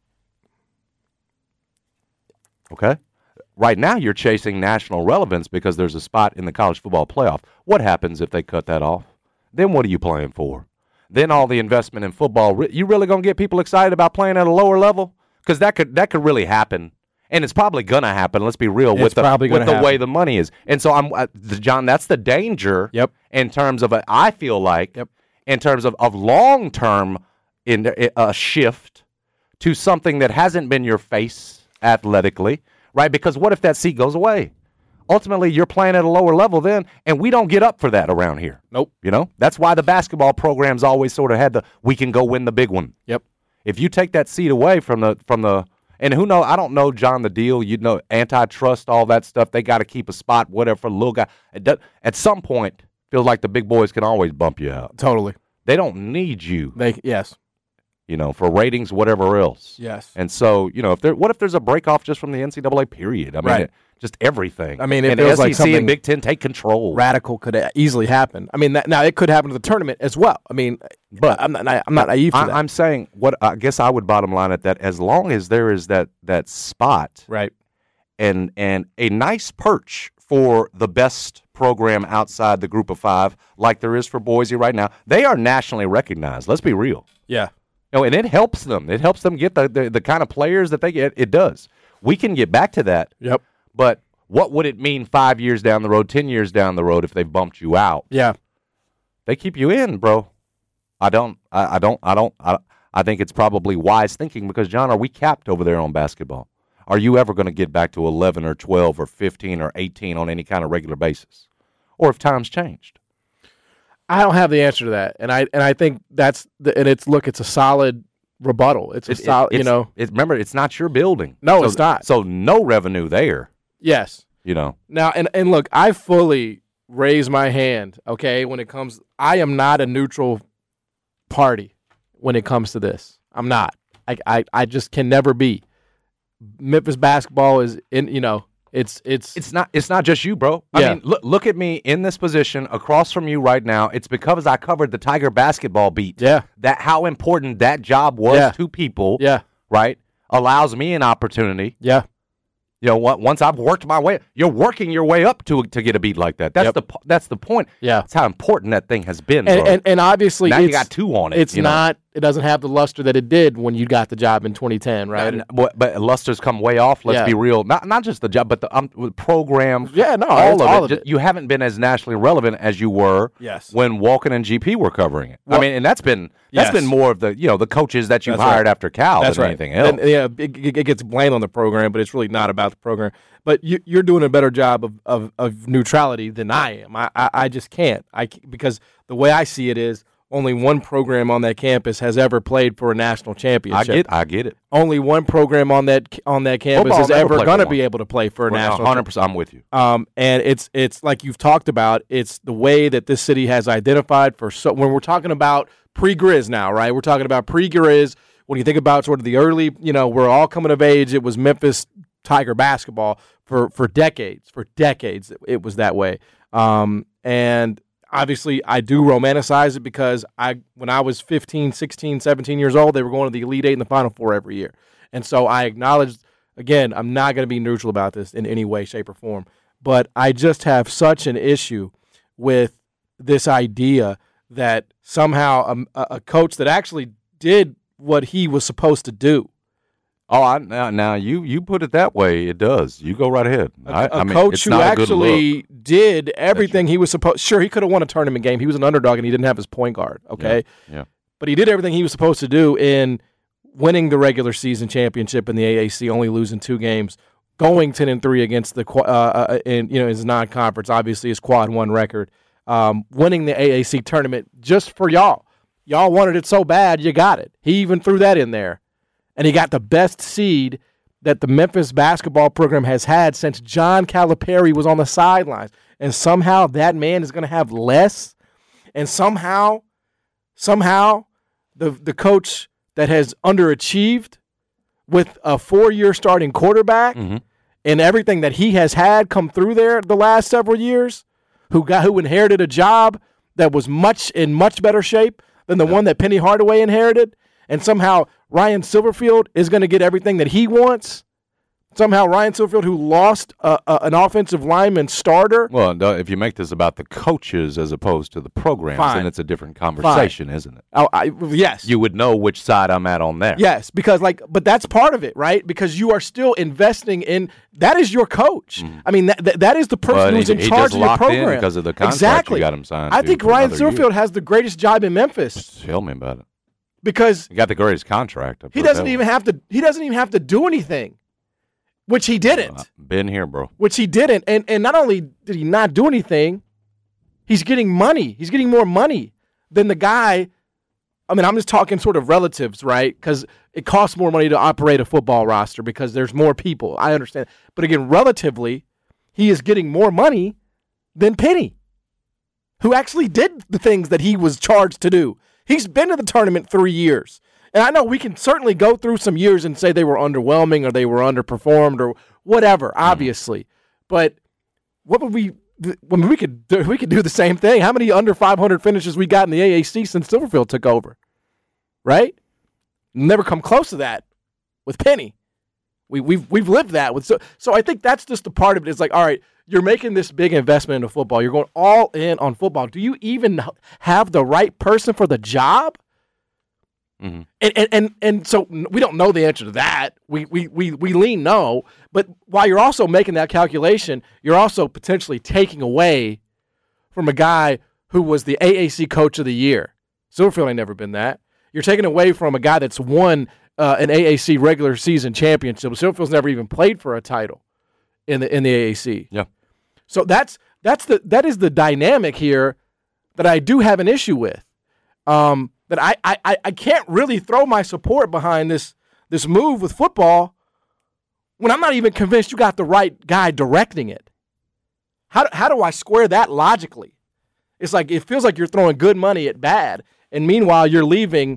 Okay? Right now you're chasing national relevance because there's a spot in the college football playoff. What happens if they cut that off? Then what are you playing for? Then all the investment in football, you really going to get people excited about playing at a lower level? Because that could that could really happen. And it's probably going to happen, let's be real, It's with the, probably with gonna the happen. way the money is. And so, I'm uh, John, that's the danger Yep. in terms of, a, I feel like, Yep. in terms of, of long-term in a uh, shift to something that hasn't been your face athletically, right? Because what if that seat goes away? ultimately you're playing at a lower level then, and we don't get up for that around here. Nope. You know, that's why the basketball programs always sort of had the we can go win the big one. Yep. If you take that seat away from the from the and who know, I don't know John the deal. You know, antitrust, all that stuff. They got to keep a spot, whatever, for the little guy. It does, at some point, feels like the big boys can always bump you out. Totally. They don't need you. They yes. You know, for ratings, whatever else. Yes. And so, you know, if there, what if there's a break off just from the N C double A period? I mean, Right. it, just everything. I mean, it and feels the like S E C and something Big Ten take control. Radical could easily happen. I mean, that, now it could happen to the tournament as well. I mean, But I'm not, I'm not naive to I, that. I'm saying what I guess I would bottom line at that, as long as there is that that spot, right, and and a nice perch for the best program outside the group of five, like there is for Boise right now. They are nationally recognized. Let's be real. Yeah. No, and it helps them. It helps them get the, the, the kind of players that they get. It does. We can get back to that. Yep. But what would it mean five years down the road, ten years down the road if they've bumped you out? Yeah. They keep you in, bro. I don't. I, I don't. I don't. I, I think it's probably wise thinking because, John, are we capped over there on basketball? Are you ever going to get back to eleven or twelve or fifteen or eighteen on any kind of regular basis? Or if times changed? I don't have the answer to that, and I and I think that's the, and it's look, it's a solid rebuttal. It's a It- it- solid, you it's- know. it- remember, it's not your building. No, So- it's not. So no revenue there. Yes. You know. Now, and and look, I fully raise my hand. Okay, when it comes, I am not a neutral party when it comes to this. I'm not. I I, I just can never be. Memphis basketball is in. You know, it's it's It's not. It's not just you, bro. I Yeah. mean, look. Look at me in this position across from you right now. It's because I covered the Tiger basketball beat. Yeah. That how important that job was Yeah. to people. yeah Right. Allows me an opportunity. yeah You know what? Once I've worked my way, you're working your way up to to get a beat like that. That's Yep. the po- that's the point. Yeah. That's how important that thing has been. and, bro. and and obviously now it's, you got two on it. It's you know? not. It doesn't have the luster that it did when you got the job in twenty ten, right? And- but, but luster's come way off. Let's Yeah. be real. Not not just the job, but the um, the program. Yeah, no, all it's of all it. of Just- it. You haven't been as nationally relevant as you were. Yes. When Walken and G P were covering it. I Well- mean, and that's been that's Yes. been more of the you know the coaches that you've That's hired right. after Cal That's than right. anything else. And, yeah, it, it it gets blamed on the program, but it's really not about the program. But you, you're doing a better job of, of, of neutrality than I am. I, I, I just can't. I c- because the way I see it is only one program on that campus has ever played for a national I championship. get I get it. Only one program on that on that campus Football is never ever played going to for be one. able to play for a Well, national. one hundred percent. I'm with you. Um, and it's it's like you've talked about. It's the way that this city has identified for so when we're talking about pre-Grizz now, right? We're talking about pre-Grizz. When you think about sort of the early, you know, we're all coming of age. It was Memphis Tiger basketball for for decades. For decades, it, it was that way. Um, and obviously, I do romanticize it because I when I was fifteen, sixteen, seventeen years old, they were going to the Elite Eight and the Final Four every year. And so I acknowledge. Again, I'm not going to be neutral about this in any way, shape, or form, but I just have such an issue with this idea that somehow a, a coach that actually did what he was supposed to do, Oh, I, now, now you you put it that way. It does. You go right ahead. a, I, a I mean, coach it's who not a good look. actually did everything he was supposed. Sure, he could have won a tournament game. He was an underdog and he didn't have his point guard. Okay, Yeah. yeah. but he did everything he was supposed to do in winning the regular season championship in the A A C, only losing two games, going ten and three against the uh, uh, in you know his non-conference, obviously his quad one record, um, winning the A A C tournament just for y'all. Y'all wanted it so bad, you got it. He even threw that in there, and he got the best seed that the Memphis basketball program has had since John Calipari was on the sidelines. And somehow that man is going to have less, and somehow, somehow, the the coach that has underachieved with a four-year starting quarterback Mm-hmm. and everything that he has had come through there the last several years, who got who inherited a job that was much in much better shape than the one that Penny Hardaway inherited, and somehow Ryan Silverfield is going to get everything that he wants. Somehow Ryan Silverfield, who lost a, a, an offensive lineman starter. Well, no, if you make this about the coaches as opposed to the programs, Fine. then it's a different conversation, isn't it? Oh, I, yes. You would know which side I'm at on there. Yes, because like, but that's part of it, right? Because you are still investing in that is your coach. I mean, that that, that is the person Well, who's he- in he charge just of your locked in program because of the contract exactly. you got him signed I to think for Ryan another year. Silverfield has the greatest job in Memphis Tell me about it. because He got the greatest contract. I'll he put it doesn't that even way. have to. He doesn't even have to do anything. which he didn't. Uh, been here, bro. Which he didn't. And and not only did he not do anything, he's getting money. He's getting more money than the guy. I mean, I'm just talking sort of relatives, right? Because it costs more money to operate a football roster because there's more people. I understand. But again, relatively, he is getting more money than Penny, who actually did the things that he was charged to do. He's been to the tournament three years. And I know we can certainly go through some years and say they were underwhelming or they were underperformed or whatever, obviously. Mm-hmm. But what would we when we could do, we could do the same thing. How many under five hundred finishes we got in the A A C since Silverfield took over? Right? Never come close to that with Penny. We we've we've lived that with so so I think that's just the part of it. It's like, all right, you're making this big investment into football. You're going all in on football. Do you even have the right person for the job? Mm-hmm. And, and and and so we don't know the answer to that. We we we we lean no. But while you're also making that calculation, you're also potentially taking away from a guy who was the A A C Coach of the Year. Silverfield ain't never been that. You're taking away from a guy that's won uh, an A A C regular season championship. Silverfield's never even played for a title in the in the A A C. Yeah. So that's that's the that is the dynamic here that I do have an issue with. Um, that I, I I can't really throw my support behind this this move with football when I'm not even convinced you got the right guy directing it. How how do I square that logically? It's like it feels like you're throwing good money at bad, and meanwhile you're leaving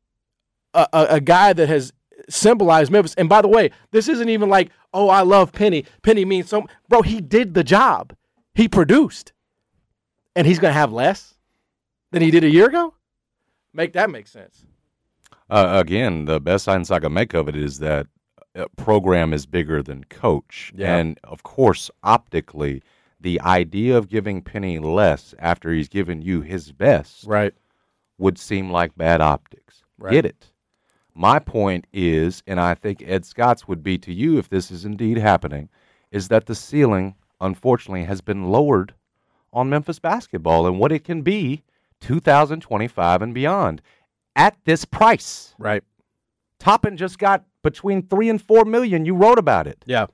a, a, a guy that has symbolized Memphis. And by the way, this isn't even like, oh, I love Penny. Penny means so. Bro, he did the job. He produced, and he's gonna have less than he did a year ago. Make that make sense. Uh, again, the best sense I can make of it is that a program is bigger than coach. Yeah. And, of course, optically, the idea of giving Penny less after he's given you his best right. would seem like bad optics. Right. Get it. My point is, and I think Ed Scott's would be to you if this is indeed happening, is that the ceiling, unfortunately, has been lowered on Memphis basketball and what it can be two thousand twenty-five and beyond at this price. Right. Toppin just got between three and four million. You wrote about it. Yeah.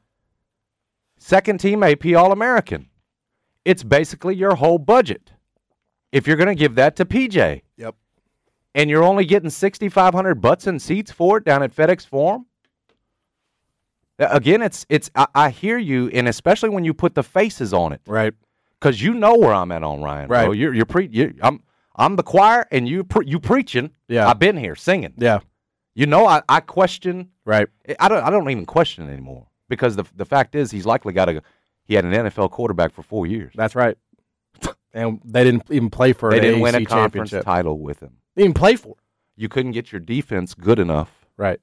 Second team A P All-American. It's basically your whole budget. If you're going to give that to P J. Yep. And you're only getting sixty-five hundred butts and seats for it down at FedEx Forum. Again, it's it's. I, I hear you, and especially when you put the faces on it. Right. Because you know where I'm at on Ryan. Right. Bro. You're you're pre. You're, I'm I'm the choir, and you pre- you preaching. Yeah. I've been here singing. Yeah. You know, I, I question. Right. I don't I don't even question it anymore because the the fact is he's likely got a he had an N F L quarterback for four years. That's right. And they didn't even play for they an didn't A A C win a conference championship. title with him. They didn't play for it. You couldn't get your defense good enough. Right.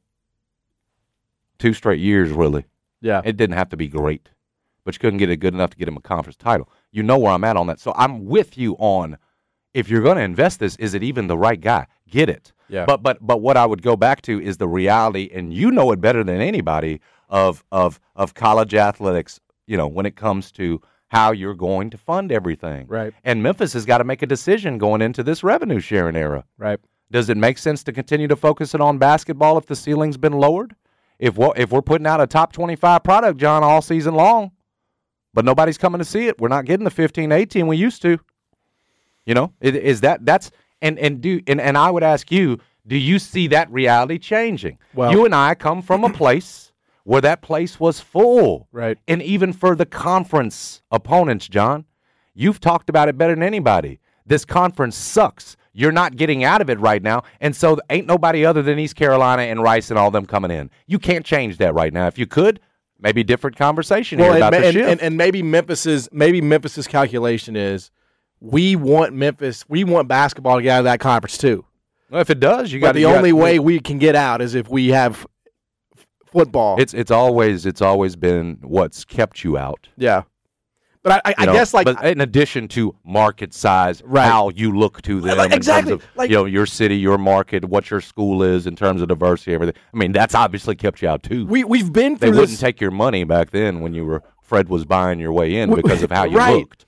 Two straight years, really. Yeah. It didn't have to be great, but you couldn't get it good enough to get him a conference title. You know where I'm at on that. So I'm with you on if you're going to invest this, is it even the right guy? Get it. Yeah. But but but what I would go back to is the reality, and you know it better than anybody of of of college athletics. You know when it comes to how you're going to fund everything. Right. And Memphis has got to make a decision going into this revenue sharing era. Right. Does it make sense to continue to focus it on basketball if the ceiling's been lowered? If we're, if we're putting out a top twenty-five product, John, all season long, but nobody's coming to see it, we're not getting the fifteen, eighteen we used to. You know, is, is that that's and and do and, and I would ask you, do you see that reality changing? Well, you and I come from a place where that place was full, right? And even for the conference opponents, John, you've talked about it better than anybody. This conference sucks. You're not getting out of it right now, and so ain't nobody other than East Carolina and Rice and all them coming in. You can't change that right now. If you could, maybe different conversation well, here about and, the and, shift. and, and maybe Memphis's maybe Memphis's calculation is we want Memphis, we want basketball to get out of that conference too. Well, if it does, you got. got the only way we can get out is if we have f- football. It's it's always it's always been what's kept you out. Yeah. But I, I, I know, guess, like, but in addition to market size, right. how you look to them, like, exactly, in terms of, like, you know, your city, your market, what your school is in terms of diversity, everything. I mean, that's obviously kept you out too. We we've been they through wouldn't this. take your money back then when you were Fred was buying your way in because of how you right. looked.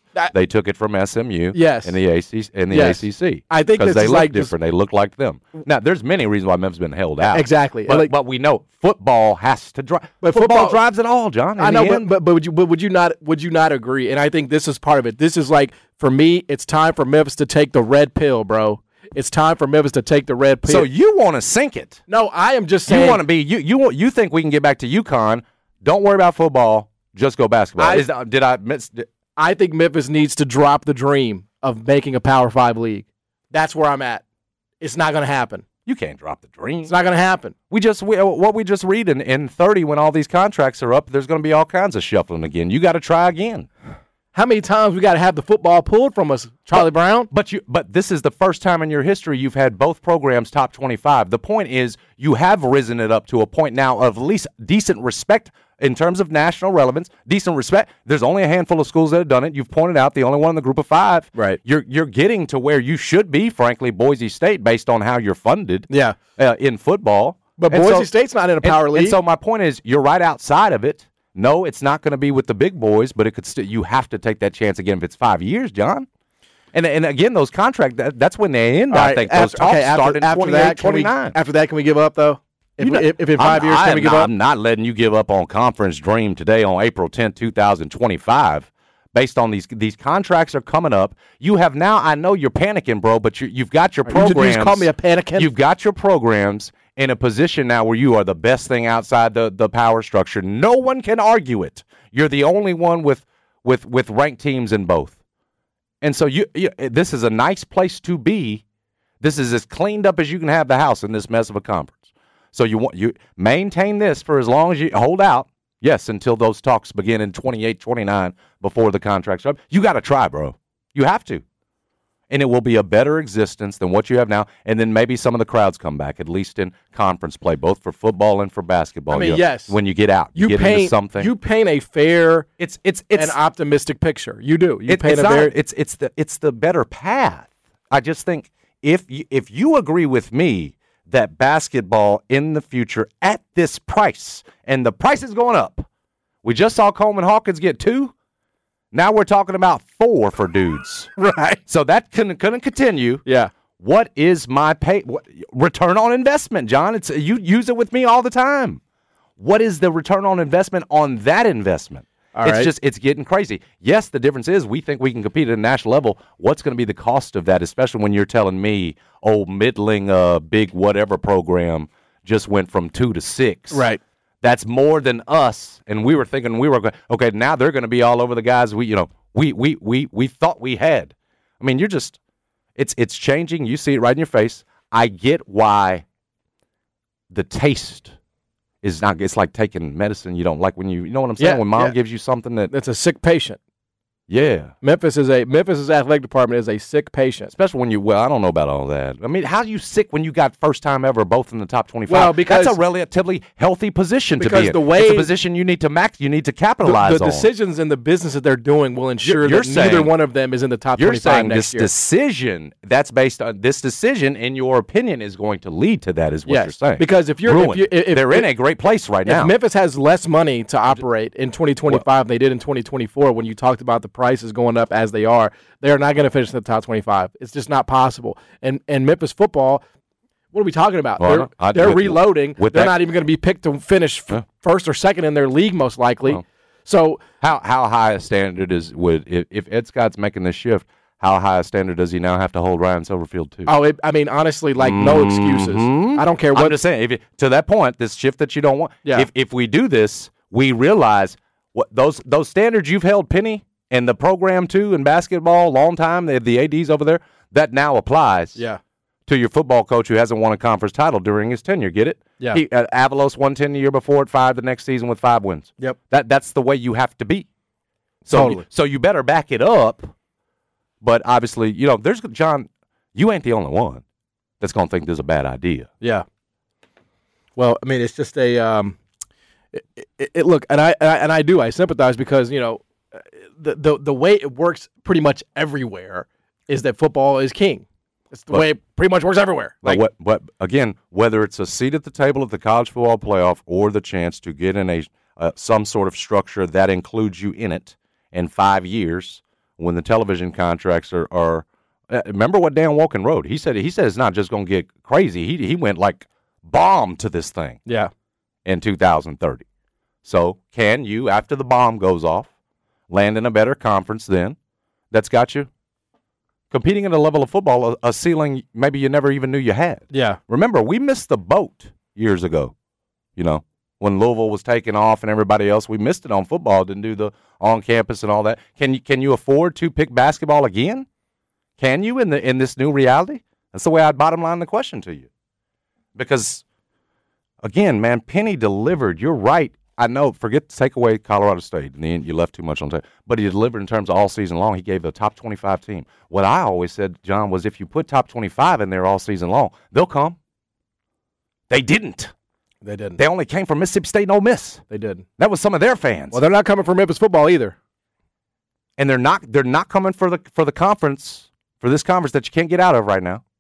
That- they took it from S M U. Yes. in the A C in the Yes. A C C. I think because this they is look like just- different. They look like them. Now, there's many reasons why Memphis has been held out. Exactly. but, Like- but we know football has to drive. But football, football- drives it all, John. in I know, the but, end. but but would you but would you not would you not agree? And I think this is part of it. This is like, for me, it's time for Memphis to take the red pill, bro. It's time for Memphis to take the red pill. so you want to sink it? no, I am just saying. You want to be you you want you think we can get back to UConn? Don't worry about football. Just go basketball. I- Is that- did I miss? Did, I think Memphis needs to drop the dream of making a Power Five league. That's where I'm at. It's not going to happen. you can't drop the dream. It's not going to happen. We just we, what we just read in, in thirty when all these contracts are up, there's going to be all kinds of shuffling again. You got to try again. How many times we got to have the football pulled from us, Charlie Brown? But you but this is the first time in your history you've had both programs top twenty-five. The point is you have risen it up to a point now of at least decent respect in terms of national relevance, decent respect. There's only a handful of schools that have done it. You've pointed out the only one in the group of five. Right. You're you're getting to where you should be, frankly, Boise State, based on how you're funded. Yeah. Uh, in football. But And Boise so- State's not in a power and, league. And so my point is, you're right outside of it. No, it's not going to be with the big boys, but it could. St- you have to take that chance again if it's five years, John. And and again, those contracts. That, that's when they end. All I right, think after, those talks okay, after, start in after twenty-eight, that, can we, twenty-nine. after that, can we give up, though? If, You know, we, if, if in 5 I'm, years, I can am we give not, up? I'm not letting you give up on Conference Dream today on April tenth, twenty twenty-five. Based on these these contracts are coming up, you have now. I know you're panicking, bro, but you, you've got your You just- programs. you just call me a panicking? You've got your programs in a position now where you are the best thing outside the, the power structure. No one can argue it. You're the only one with with with ranked teams in both, and so you, you this is a nice place to be. This is as cleaned up as you can have the house in this mess of a conference. So you want you maintain this for as long as you hold out. Yes, until those talks begin in twenty-eight, twenty-nine before the contract's up. You got to try, bro. You have to. And it will be a better existence than what you have now. And then maybe some of the crowds come back, at least in conference play, both for football and for basketball. I mean, You know, yes. When you get out, you, You get paint into something. You paint a fair it's it's it's and optimistic picture. You do. You it- paint it's a not, very. it's it's the it's the better path. I just think if you, if you agree with me that basketball in the future at this price, and the price is going up. We just saw Coleman Hawkins get two. Now we're talking about four for dudes. Right. So that couldn't couldn't continue. Yeah. What is my pay what, return on investment, John? It's you use it with me all the time. What is the return on investment on that investment? All it's right. just it's getting crazy. Yes, the difference is we think we can compete at a national level. What's going to be the cost of that, especially when you're telling me, oh, middling uh big whatever program just went from two to six. Right. That's more than us, and we were thinking we were going. Okay, now they're going to be all over the guys we, you know, we we we we thought we had. I mean, you're just, it's it's changing. You see it right in your face. I get why the taste is not. It's like taking medicine you don't like when you, you know what I'm saying. Yeah, when mom yeah. gives you something that, That's a sick patient. yeah. Memphis is a Memphis's athletic department is a sick patient. Especially when you, well, I don't know about all that. I mean, how are you sick when you got first time ever both in the top twenty-five? Well, because- that's a relatively healthy position to Because be in. the way- it's a position you need to max, you need to The, capitalize the on. decisions and the business that they're doing will ensure You're that neither saying- one of them is in the top You're twenty-five saying next this year. decision that's based on this decision, in your opinion, is going to lead to that. Is what Yes, you're saying? because if you're- if Ruined. you- if- they're if- in a great place right If now. Memphis has less money to operate in twenty twenty-five than they did in twenty twenty-four, when you talked about the prices going up as they are, they are not going to finish in the top twenty-five. It's just not possible. And and Memphis football, what are we talking about? Well, they're I- they're with- reloading. with they're that- not even going to be picked to finish f- Yeah. first or second in their league, most likely. Well. So how how high a standard is would if, if Ed Scott's making this shift? How high a standard does he now have to hold Ryan Silverfield to? Oh, it, I mean, honestly, like no excuses. I don't care I'm what. just saying, if it, to that point, this shift that you don't want. Yeah. If if we do this, we realize what those those standards you've held, Penny, and the program too in basketball, long time. They have the A Ds over there. That now applies. Yeah. To your football coach who hasn't won a conference title during his tenure. Get it? Yeah. He, uh, Avalos won ten the year before at five the next season with five wins. Yep. That that's the way you have to be. So Totally. so you better back it up. But obviously, you know, there's John. You ain't the only one that's gonna think this is a bad idea. Yeah. Well, I mean, it's just a um, it, it, it, look, and I, and I and I do I sympathize because you know the the the way it works pretty much everywhere is that football is king. It's the But- way it pretty much works everywhere. But Like, what? But again, whether it's a seat at the table at the college football playoff or the chance to get in a uh, some sort of structure that includes you in it in five years, when the television contracts are, are uh, remember what Dan Wolken wrote. He said he said it's not just going to get crazy. He he went like bomb to this thing. Yeah. In two thousand thirty. So can you, after the bomb goes off, land in a better conference then that's got you competing at a level of football, a, a ceiling maybe you never even knew you had? Yeah. Remember, we missed the boat years ago, you know, when Louisville was taking off and everybody else. We missed it on football, didn't do the on-campus and all that. Can you can you afford to pick basketball again? Can you in the in this new reality? That's the way I'd bottom line the question to you. Because, again, man, Penny delivered. You're right. I know, forget to take away Colorado State. In the end, you left too much on tape. But he delivered in terms of all season long. He gave a top twenty-five team. What I always said, John, was if you put top twenty-five in there all season long, they'll come. They didn't. They didn't. They only came from Mississippi State and Ole Miss. They didn't. That was some of their fans. Well, they're not coming from Memphis football either. And they're not they're not coming for the for the conference, for this conference that you can't get out of right now.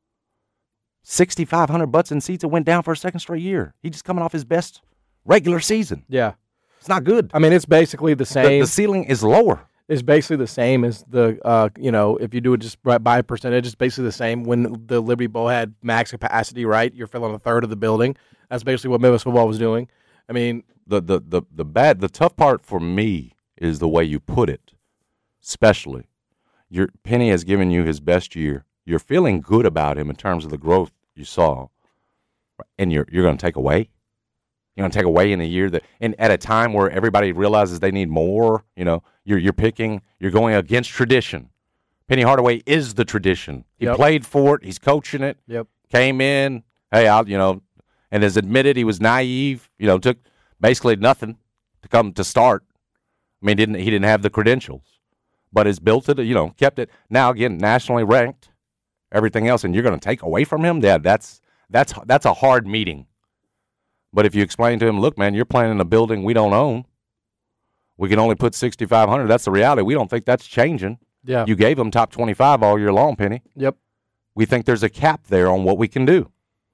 sixty-five hundred butts in seats. It went down for a second straight year. He's just coming off his best regular season. Yeah. It's not good. I mean, it's basically the same. The, the ceiling is lower. It's basically the same as the, uh, you know, if you do it just by, by percentage, it's basically the same. When the Liberty Bowl had max capacity, right? You're filling a third of the building. That's basically what Memphis football was doing. I mean, the the the the bad, the tough part for me is the way you put it. Especially, your Penny has given you his best year. You're feeling good about him in terms of the growth you saw, and you're you're going to take away. You're going to take away in a year that, and at a time where everybody realizes they need more. You know, you're you're picking, you're going against tradition. Penny Hardaway is the tradition. He Yep. played for it. He's coaching it. Yep. Came in. Hey, I'll you know, and has admitted he was naive. You know, took basically nothing to come to start. I mean, didn't he didn't have the credentials, but has built it. You know, kept it. Now again, nationally ranked. Everything else, and you're going to take away from him. Yeah, that's that's that's a hard meeting. But if you explain to him, look, man, you're playing in a building we don't own. We can only put sixty-five hundred. That's the reality. We don't think that's changing. yeah. You gave him top twenty-five all year long, Penny. Yep. We think there's a cap there on what we can do.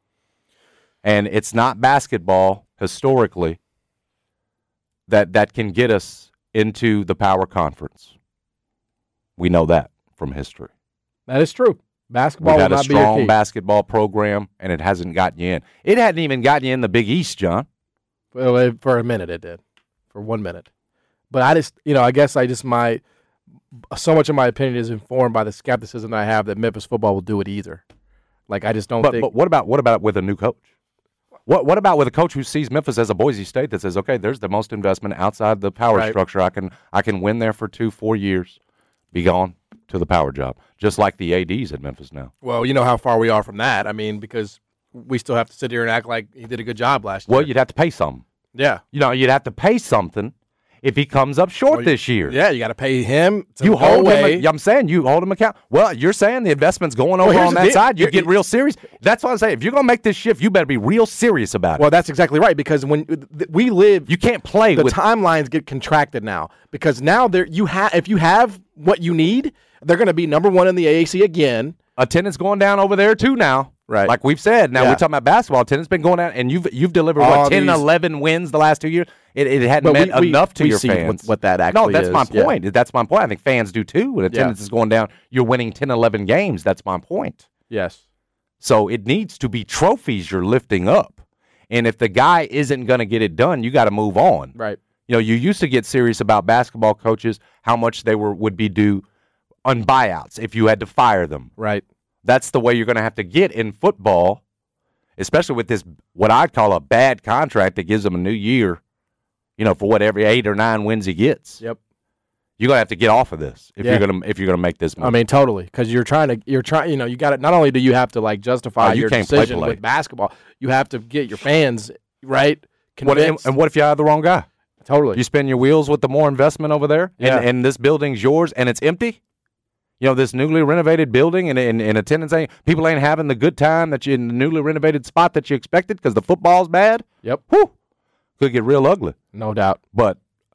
And it's not basketball, historically, that, that can get us into the power conference. We know that from history. That is true. Basketball We've will had a not be your strong key. basketball program, and it hasn't gotten you in. It hadn't even gotten you in the Big East, John. Well, it- for a minute it did. For one minute. But I just, you know, I guess I just, my, so much of my opinion is informed by the skepticism that I have that Memphis football will do it either. Like, I just don't But, think. but what about what about with a new coach? What what about with a coach who sees Memphis as a Boise State that says, okay, there's the most investment outside the power Right. structure. I can I can win there for two, four years, be gone to the power job, just like the A Ds at Memphis now. Well, you know how far we are from that. I mean, because we still have to sit here and act like he did a good job last Well, year. you'd have to pay something. Yeah. You know, you'd have to pay something if he comes up short Well, this year. Yeah, you got to pay him. To You go hold away. him. I'm saying you hold him account. Well, you're saying the investment's going over here's on the that deal. side. You Here- get real serious. That's what I'm saying. If you're gonna make this shift, you better be real serious about it. Well, that's exactly right, because when th- we live, You can't play the with. timelines get contracted now, because now there you have if you have what you need, they're going to be number one in the A A C again. Attendance going down over there too now. Right. Like we've said. Now Yeah. we're talking about basketball. Attendance been going down, and you've you've delivered All what ten, these- eleven wins the last two years. It, it hadn't But we- meant we- enough to we your see fans. what- what that No, actually that's my is, yeah. point. That's my point. I think fans do too. When attendance is going down, you're winning ten, eleven games. That's my point. Yes. So it needs to be trophies you're lifting up. And if the guy isn't going to get it done, you got to move on. Right. You know, you used to get serious about basketball coaches, how much they were would be due on buyouts if you had to fire them. Right. That's the way you're going to have to get in football, especially with this, what I'd call a bad contract that gives him a new year, you know, for what every eight or nine wins he gets. Yep. You're going to have to get off of this if Yeah. you're going to if you're going to make this move. I mean, totally, because you're trying to, you're trying, you know, you got to. Not only do you have to like justify Oh, you your can't play decision play. with basketball, you have to get your fans right. what, and, Convinced. and what if you hire the wrong guy? Totally. You spin your wheels with the more investment over there, Yeah. and, and this building's yours, and it's empty. You know, this newly renovated building, and, and, and attendance ain't, people ain't having the good time that you in the newly renovated spot that you expected because the football's bad. Yep. Whew, could get real ugly. No doubt. But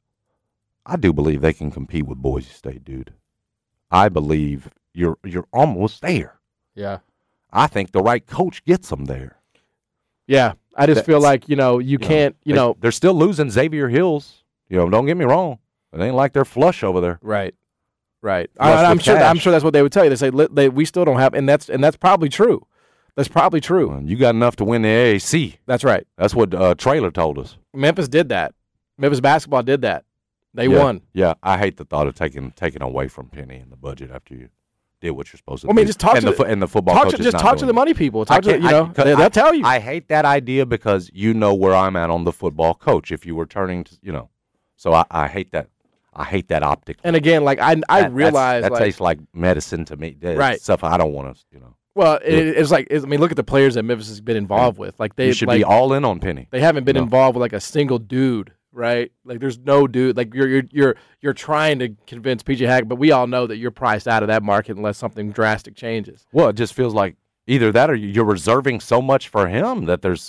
I do believe they can compete with Boise State, dude. I believe you're you're almost there. Yeah. I think the right coach gets them there. Yeah. I just feel That's- like, you know, you, can't, you they, know. they're still losing Xavier Hills. You know, don't get me wrong. It ain't like they're flush over there. Right. Right. Flush I, I'm with sure. I'm cash. sure that's what they would tell you. They say "Li- they, we still don't have, and that's and that's probably true. That's probably true. Well, you got enough to win the A A C. That's right. That's what uh, Traylor told us. Memphis did that. Memphis basketball did that. They yeah. won. Yeah, I hate the thought of taking taking away from Penny in the budget after you did what you're supposed to I do. mean, just talk and to the, fo- and the football talk coach to, is just not talk doing to the it. money people. Talk I to can't- you I- know 'cause they, I- they'll tell you. I hate that idea because you know where I'm at on the football coach. If you were turning, to, you know, so I, I hate that. I hate that optic. and again, like I I That- realize that like, tastes like medicine to me. That's Right. stuff I don't want to. You know, well, it, it's like it's, I mean, look at the players that Memphis has been involved with. Like they you should like, be all in on Penny. They haven't been No. involved with like a single dude, right? Like there's no dude. Like you're you're you're you're trying to convince P J Hack, but we all know that you're priced out of that market unless something drastic changes. Well, it just feels like either that or you're reserving so much for him that there's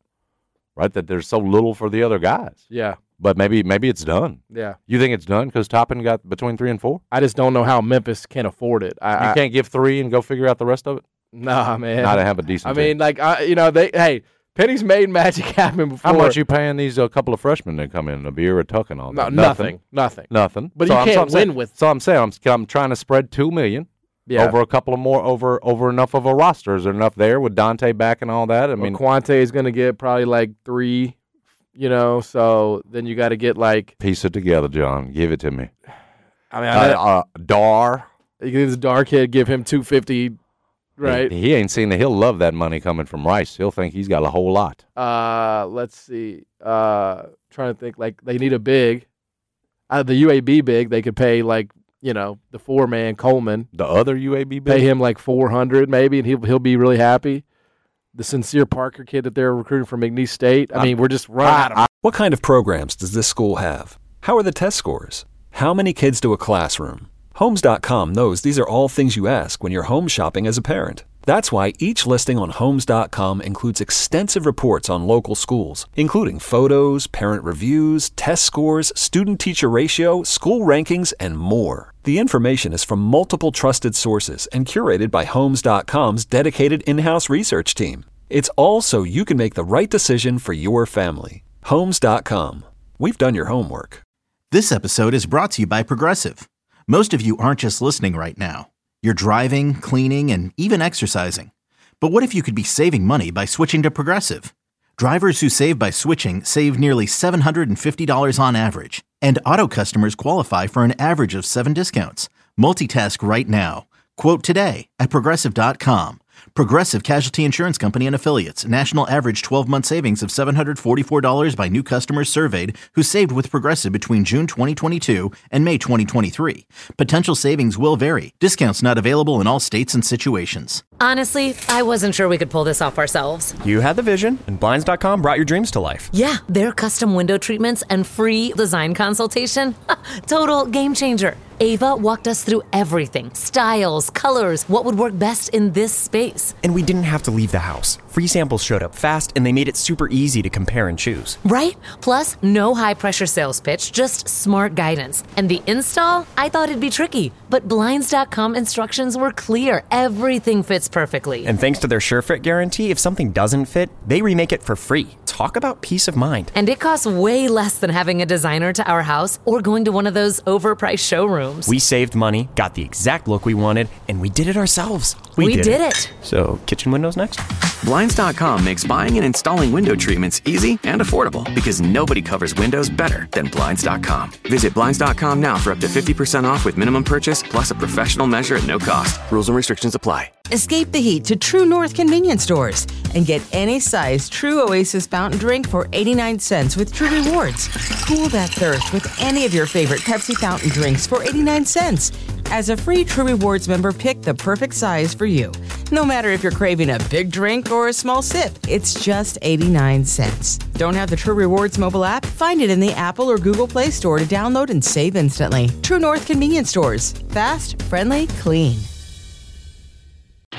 right that there's so little for the other guys. Yeah, But maybe maybe it's done. yeah. You think it's done because Toppin got between three and four? I just don't know how Memphis can afford it. I, You I can't give three and go figure out the rest of it. nah, man. Not to have a decent. I team. mean, like I, you know, they hey, Penny's made magic happen before. how much you paying these a uh, couple of freshmen that come in, Nabir or Tuck and all No, that? nothing, nothing. Nothing. But so you I'm, can't so I'm saying- win with- So I'm saying I'm, I'm trying to spread two million Yeah. over a couple of more over over enough of a roster. Is there enough there with Dante back and all that? I mean, Well, Quante is going to get probably like three, you know. So then you got to get like piece it together, John. Give it to me. I mean, Uh, I, uh, Dar. this dark kid give him two fifty, right? He, he ain't seen that. He'll love that money coming from Rice. He'll think he's got a whole lot. Uh, let's see. Uh, trying to think. Like they need a big. Out of the U A B big, they could pay like you know the four man Coleman. The other U A B big? Pay him like four hundred maybe, and he'll he'll be really happy. The Sincere Parker kid that they're recruiting from McNeese State. I mean, we're just running out of. What kind of programs does this school have? How are the test scores? How many kids to a classroom? Homes dot com knows these are all things you ask when you're home shopping as a parent. That's why each listing on Homes dot com includes extensive reports on local schools, including photos, parent reviews, test scores, student-teacher ratio, school rankings, and more. The information is from multiple trusted sources and curated by Homes dot com's dedicated in-house research team. It's all so you can make the right decision for your family. Homes dot com. We've done your homework. This episode is brought to you by Progressive. Most of you aren't just listening right now. You're driving, cleaning, and even exercising. But what if you could be saving money by switching to Progressive? Drivers who save by switching save nearly seven hundred fifty dollars on average. And auto customers qualify for an average of seven discounts. Multitask right now. Quote today at Progressive dot com. Progressive Casualty Insurance Company and Affiliates. National average twelve-month savings of seven hundred forty-four dollars by new customers surveyed who saved with Progressive between June twenty twenty-two and May twenty twenty-three. Potential savings will vary. Discounts not available in all states and situations. Honestly, I wasn't sure we could pull this off ourselves. You had the vision, and Blinds dot com brought your dreams to life. Yeah, their custom window treatments and free design consultation. Total game changer. Ava walked us through everything. Styles, colors, what would work best in this space. And we didn't have to leave the house. Free samples showed up fast, and they made it super easy to compare and choose. Right? Plus, no high-pressure sales pitch, just smart guidance. And the install? I thought it'd be tricky, but Blinds dot com instructions were clear. Everything fits perfectly. And thanks to their SureFit guarantee, if something doesn't fit, they remake it for free. Talk about peace of mind. And it costs way less than having a designer to our house or going to one of those overpriced showrooms. We saved money, got the exact look we wanted, and we did it ourselves. We did it. So, kitchen windows next? Blinds dot com makes buying and installing window treatments easy and affordable because nobody covers windows better than Blinds dot com. Visit Blinds dot com now for up to fifty percent off with minimum purchase plus a professional measure at no cost. Rules and restrictions apply. Escape the heat to True North convenience stores and get any size True Oasis fountain drink for eighty-nine cents with True Rewards. Cool that thirst with any of your favorite Pepsi fountain drinks for eighty-nine cents. As a free True Rewards member, pick the perfect size for you. No matter if you're craving a big drink or a small sip, it's just eighty-nine cents. Don't have the True Rewards mobile app? Find it in the Apple or Google Play Store to download and save instantly. True North convenience stores. Fast, friendly, clean.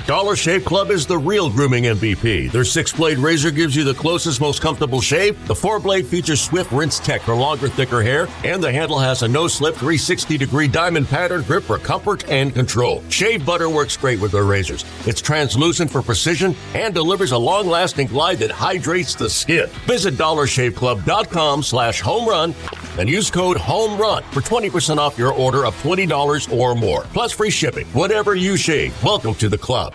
Dollar Shave Club is the real grooming M V P. Their six-blade razor gives you the closest, most comfortable shave. The four-blade features swift rinse tech for longer, thicker hair, and the handle has a no-slip three hundred sixty degree diamond pattern grip for comfort and control. Shave butter works great with their razors. It's translucent for precision and delivers a long-lasting glide that hydrates the skin. Visit dollar shave club dot com slash home run and use code HOMERUN for twenty percent off your order of twenty dollars or more, plus free shipping. Whatever you shave, welcome to the club.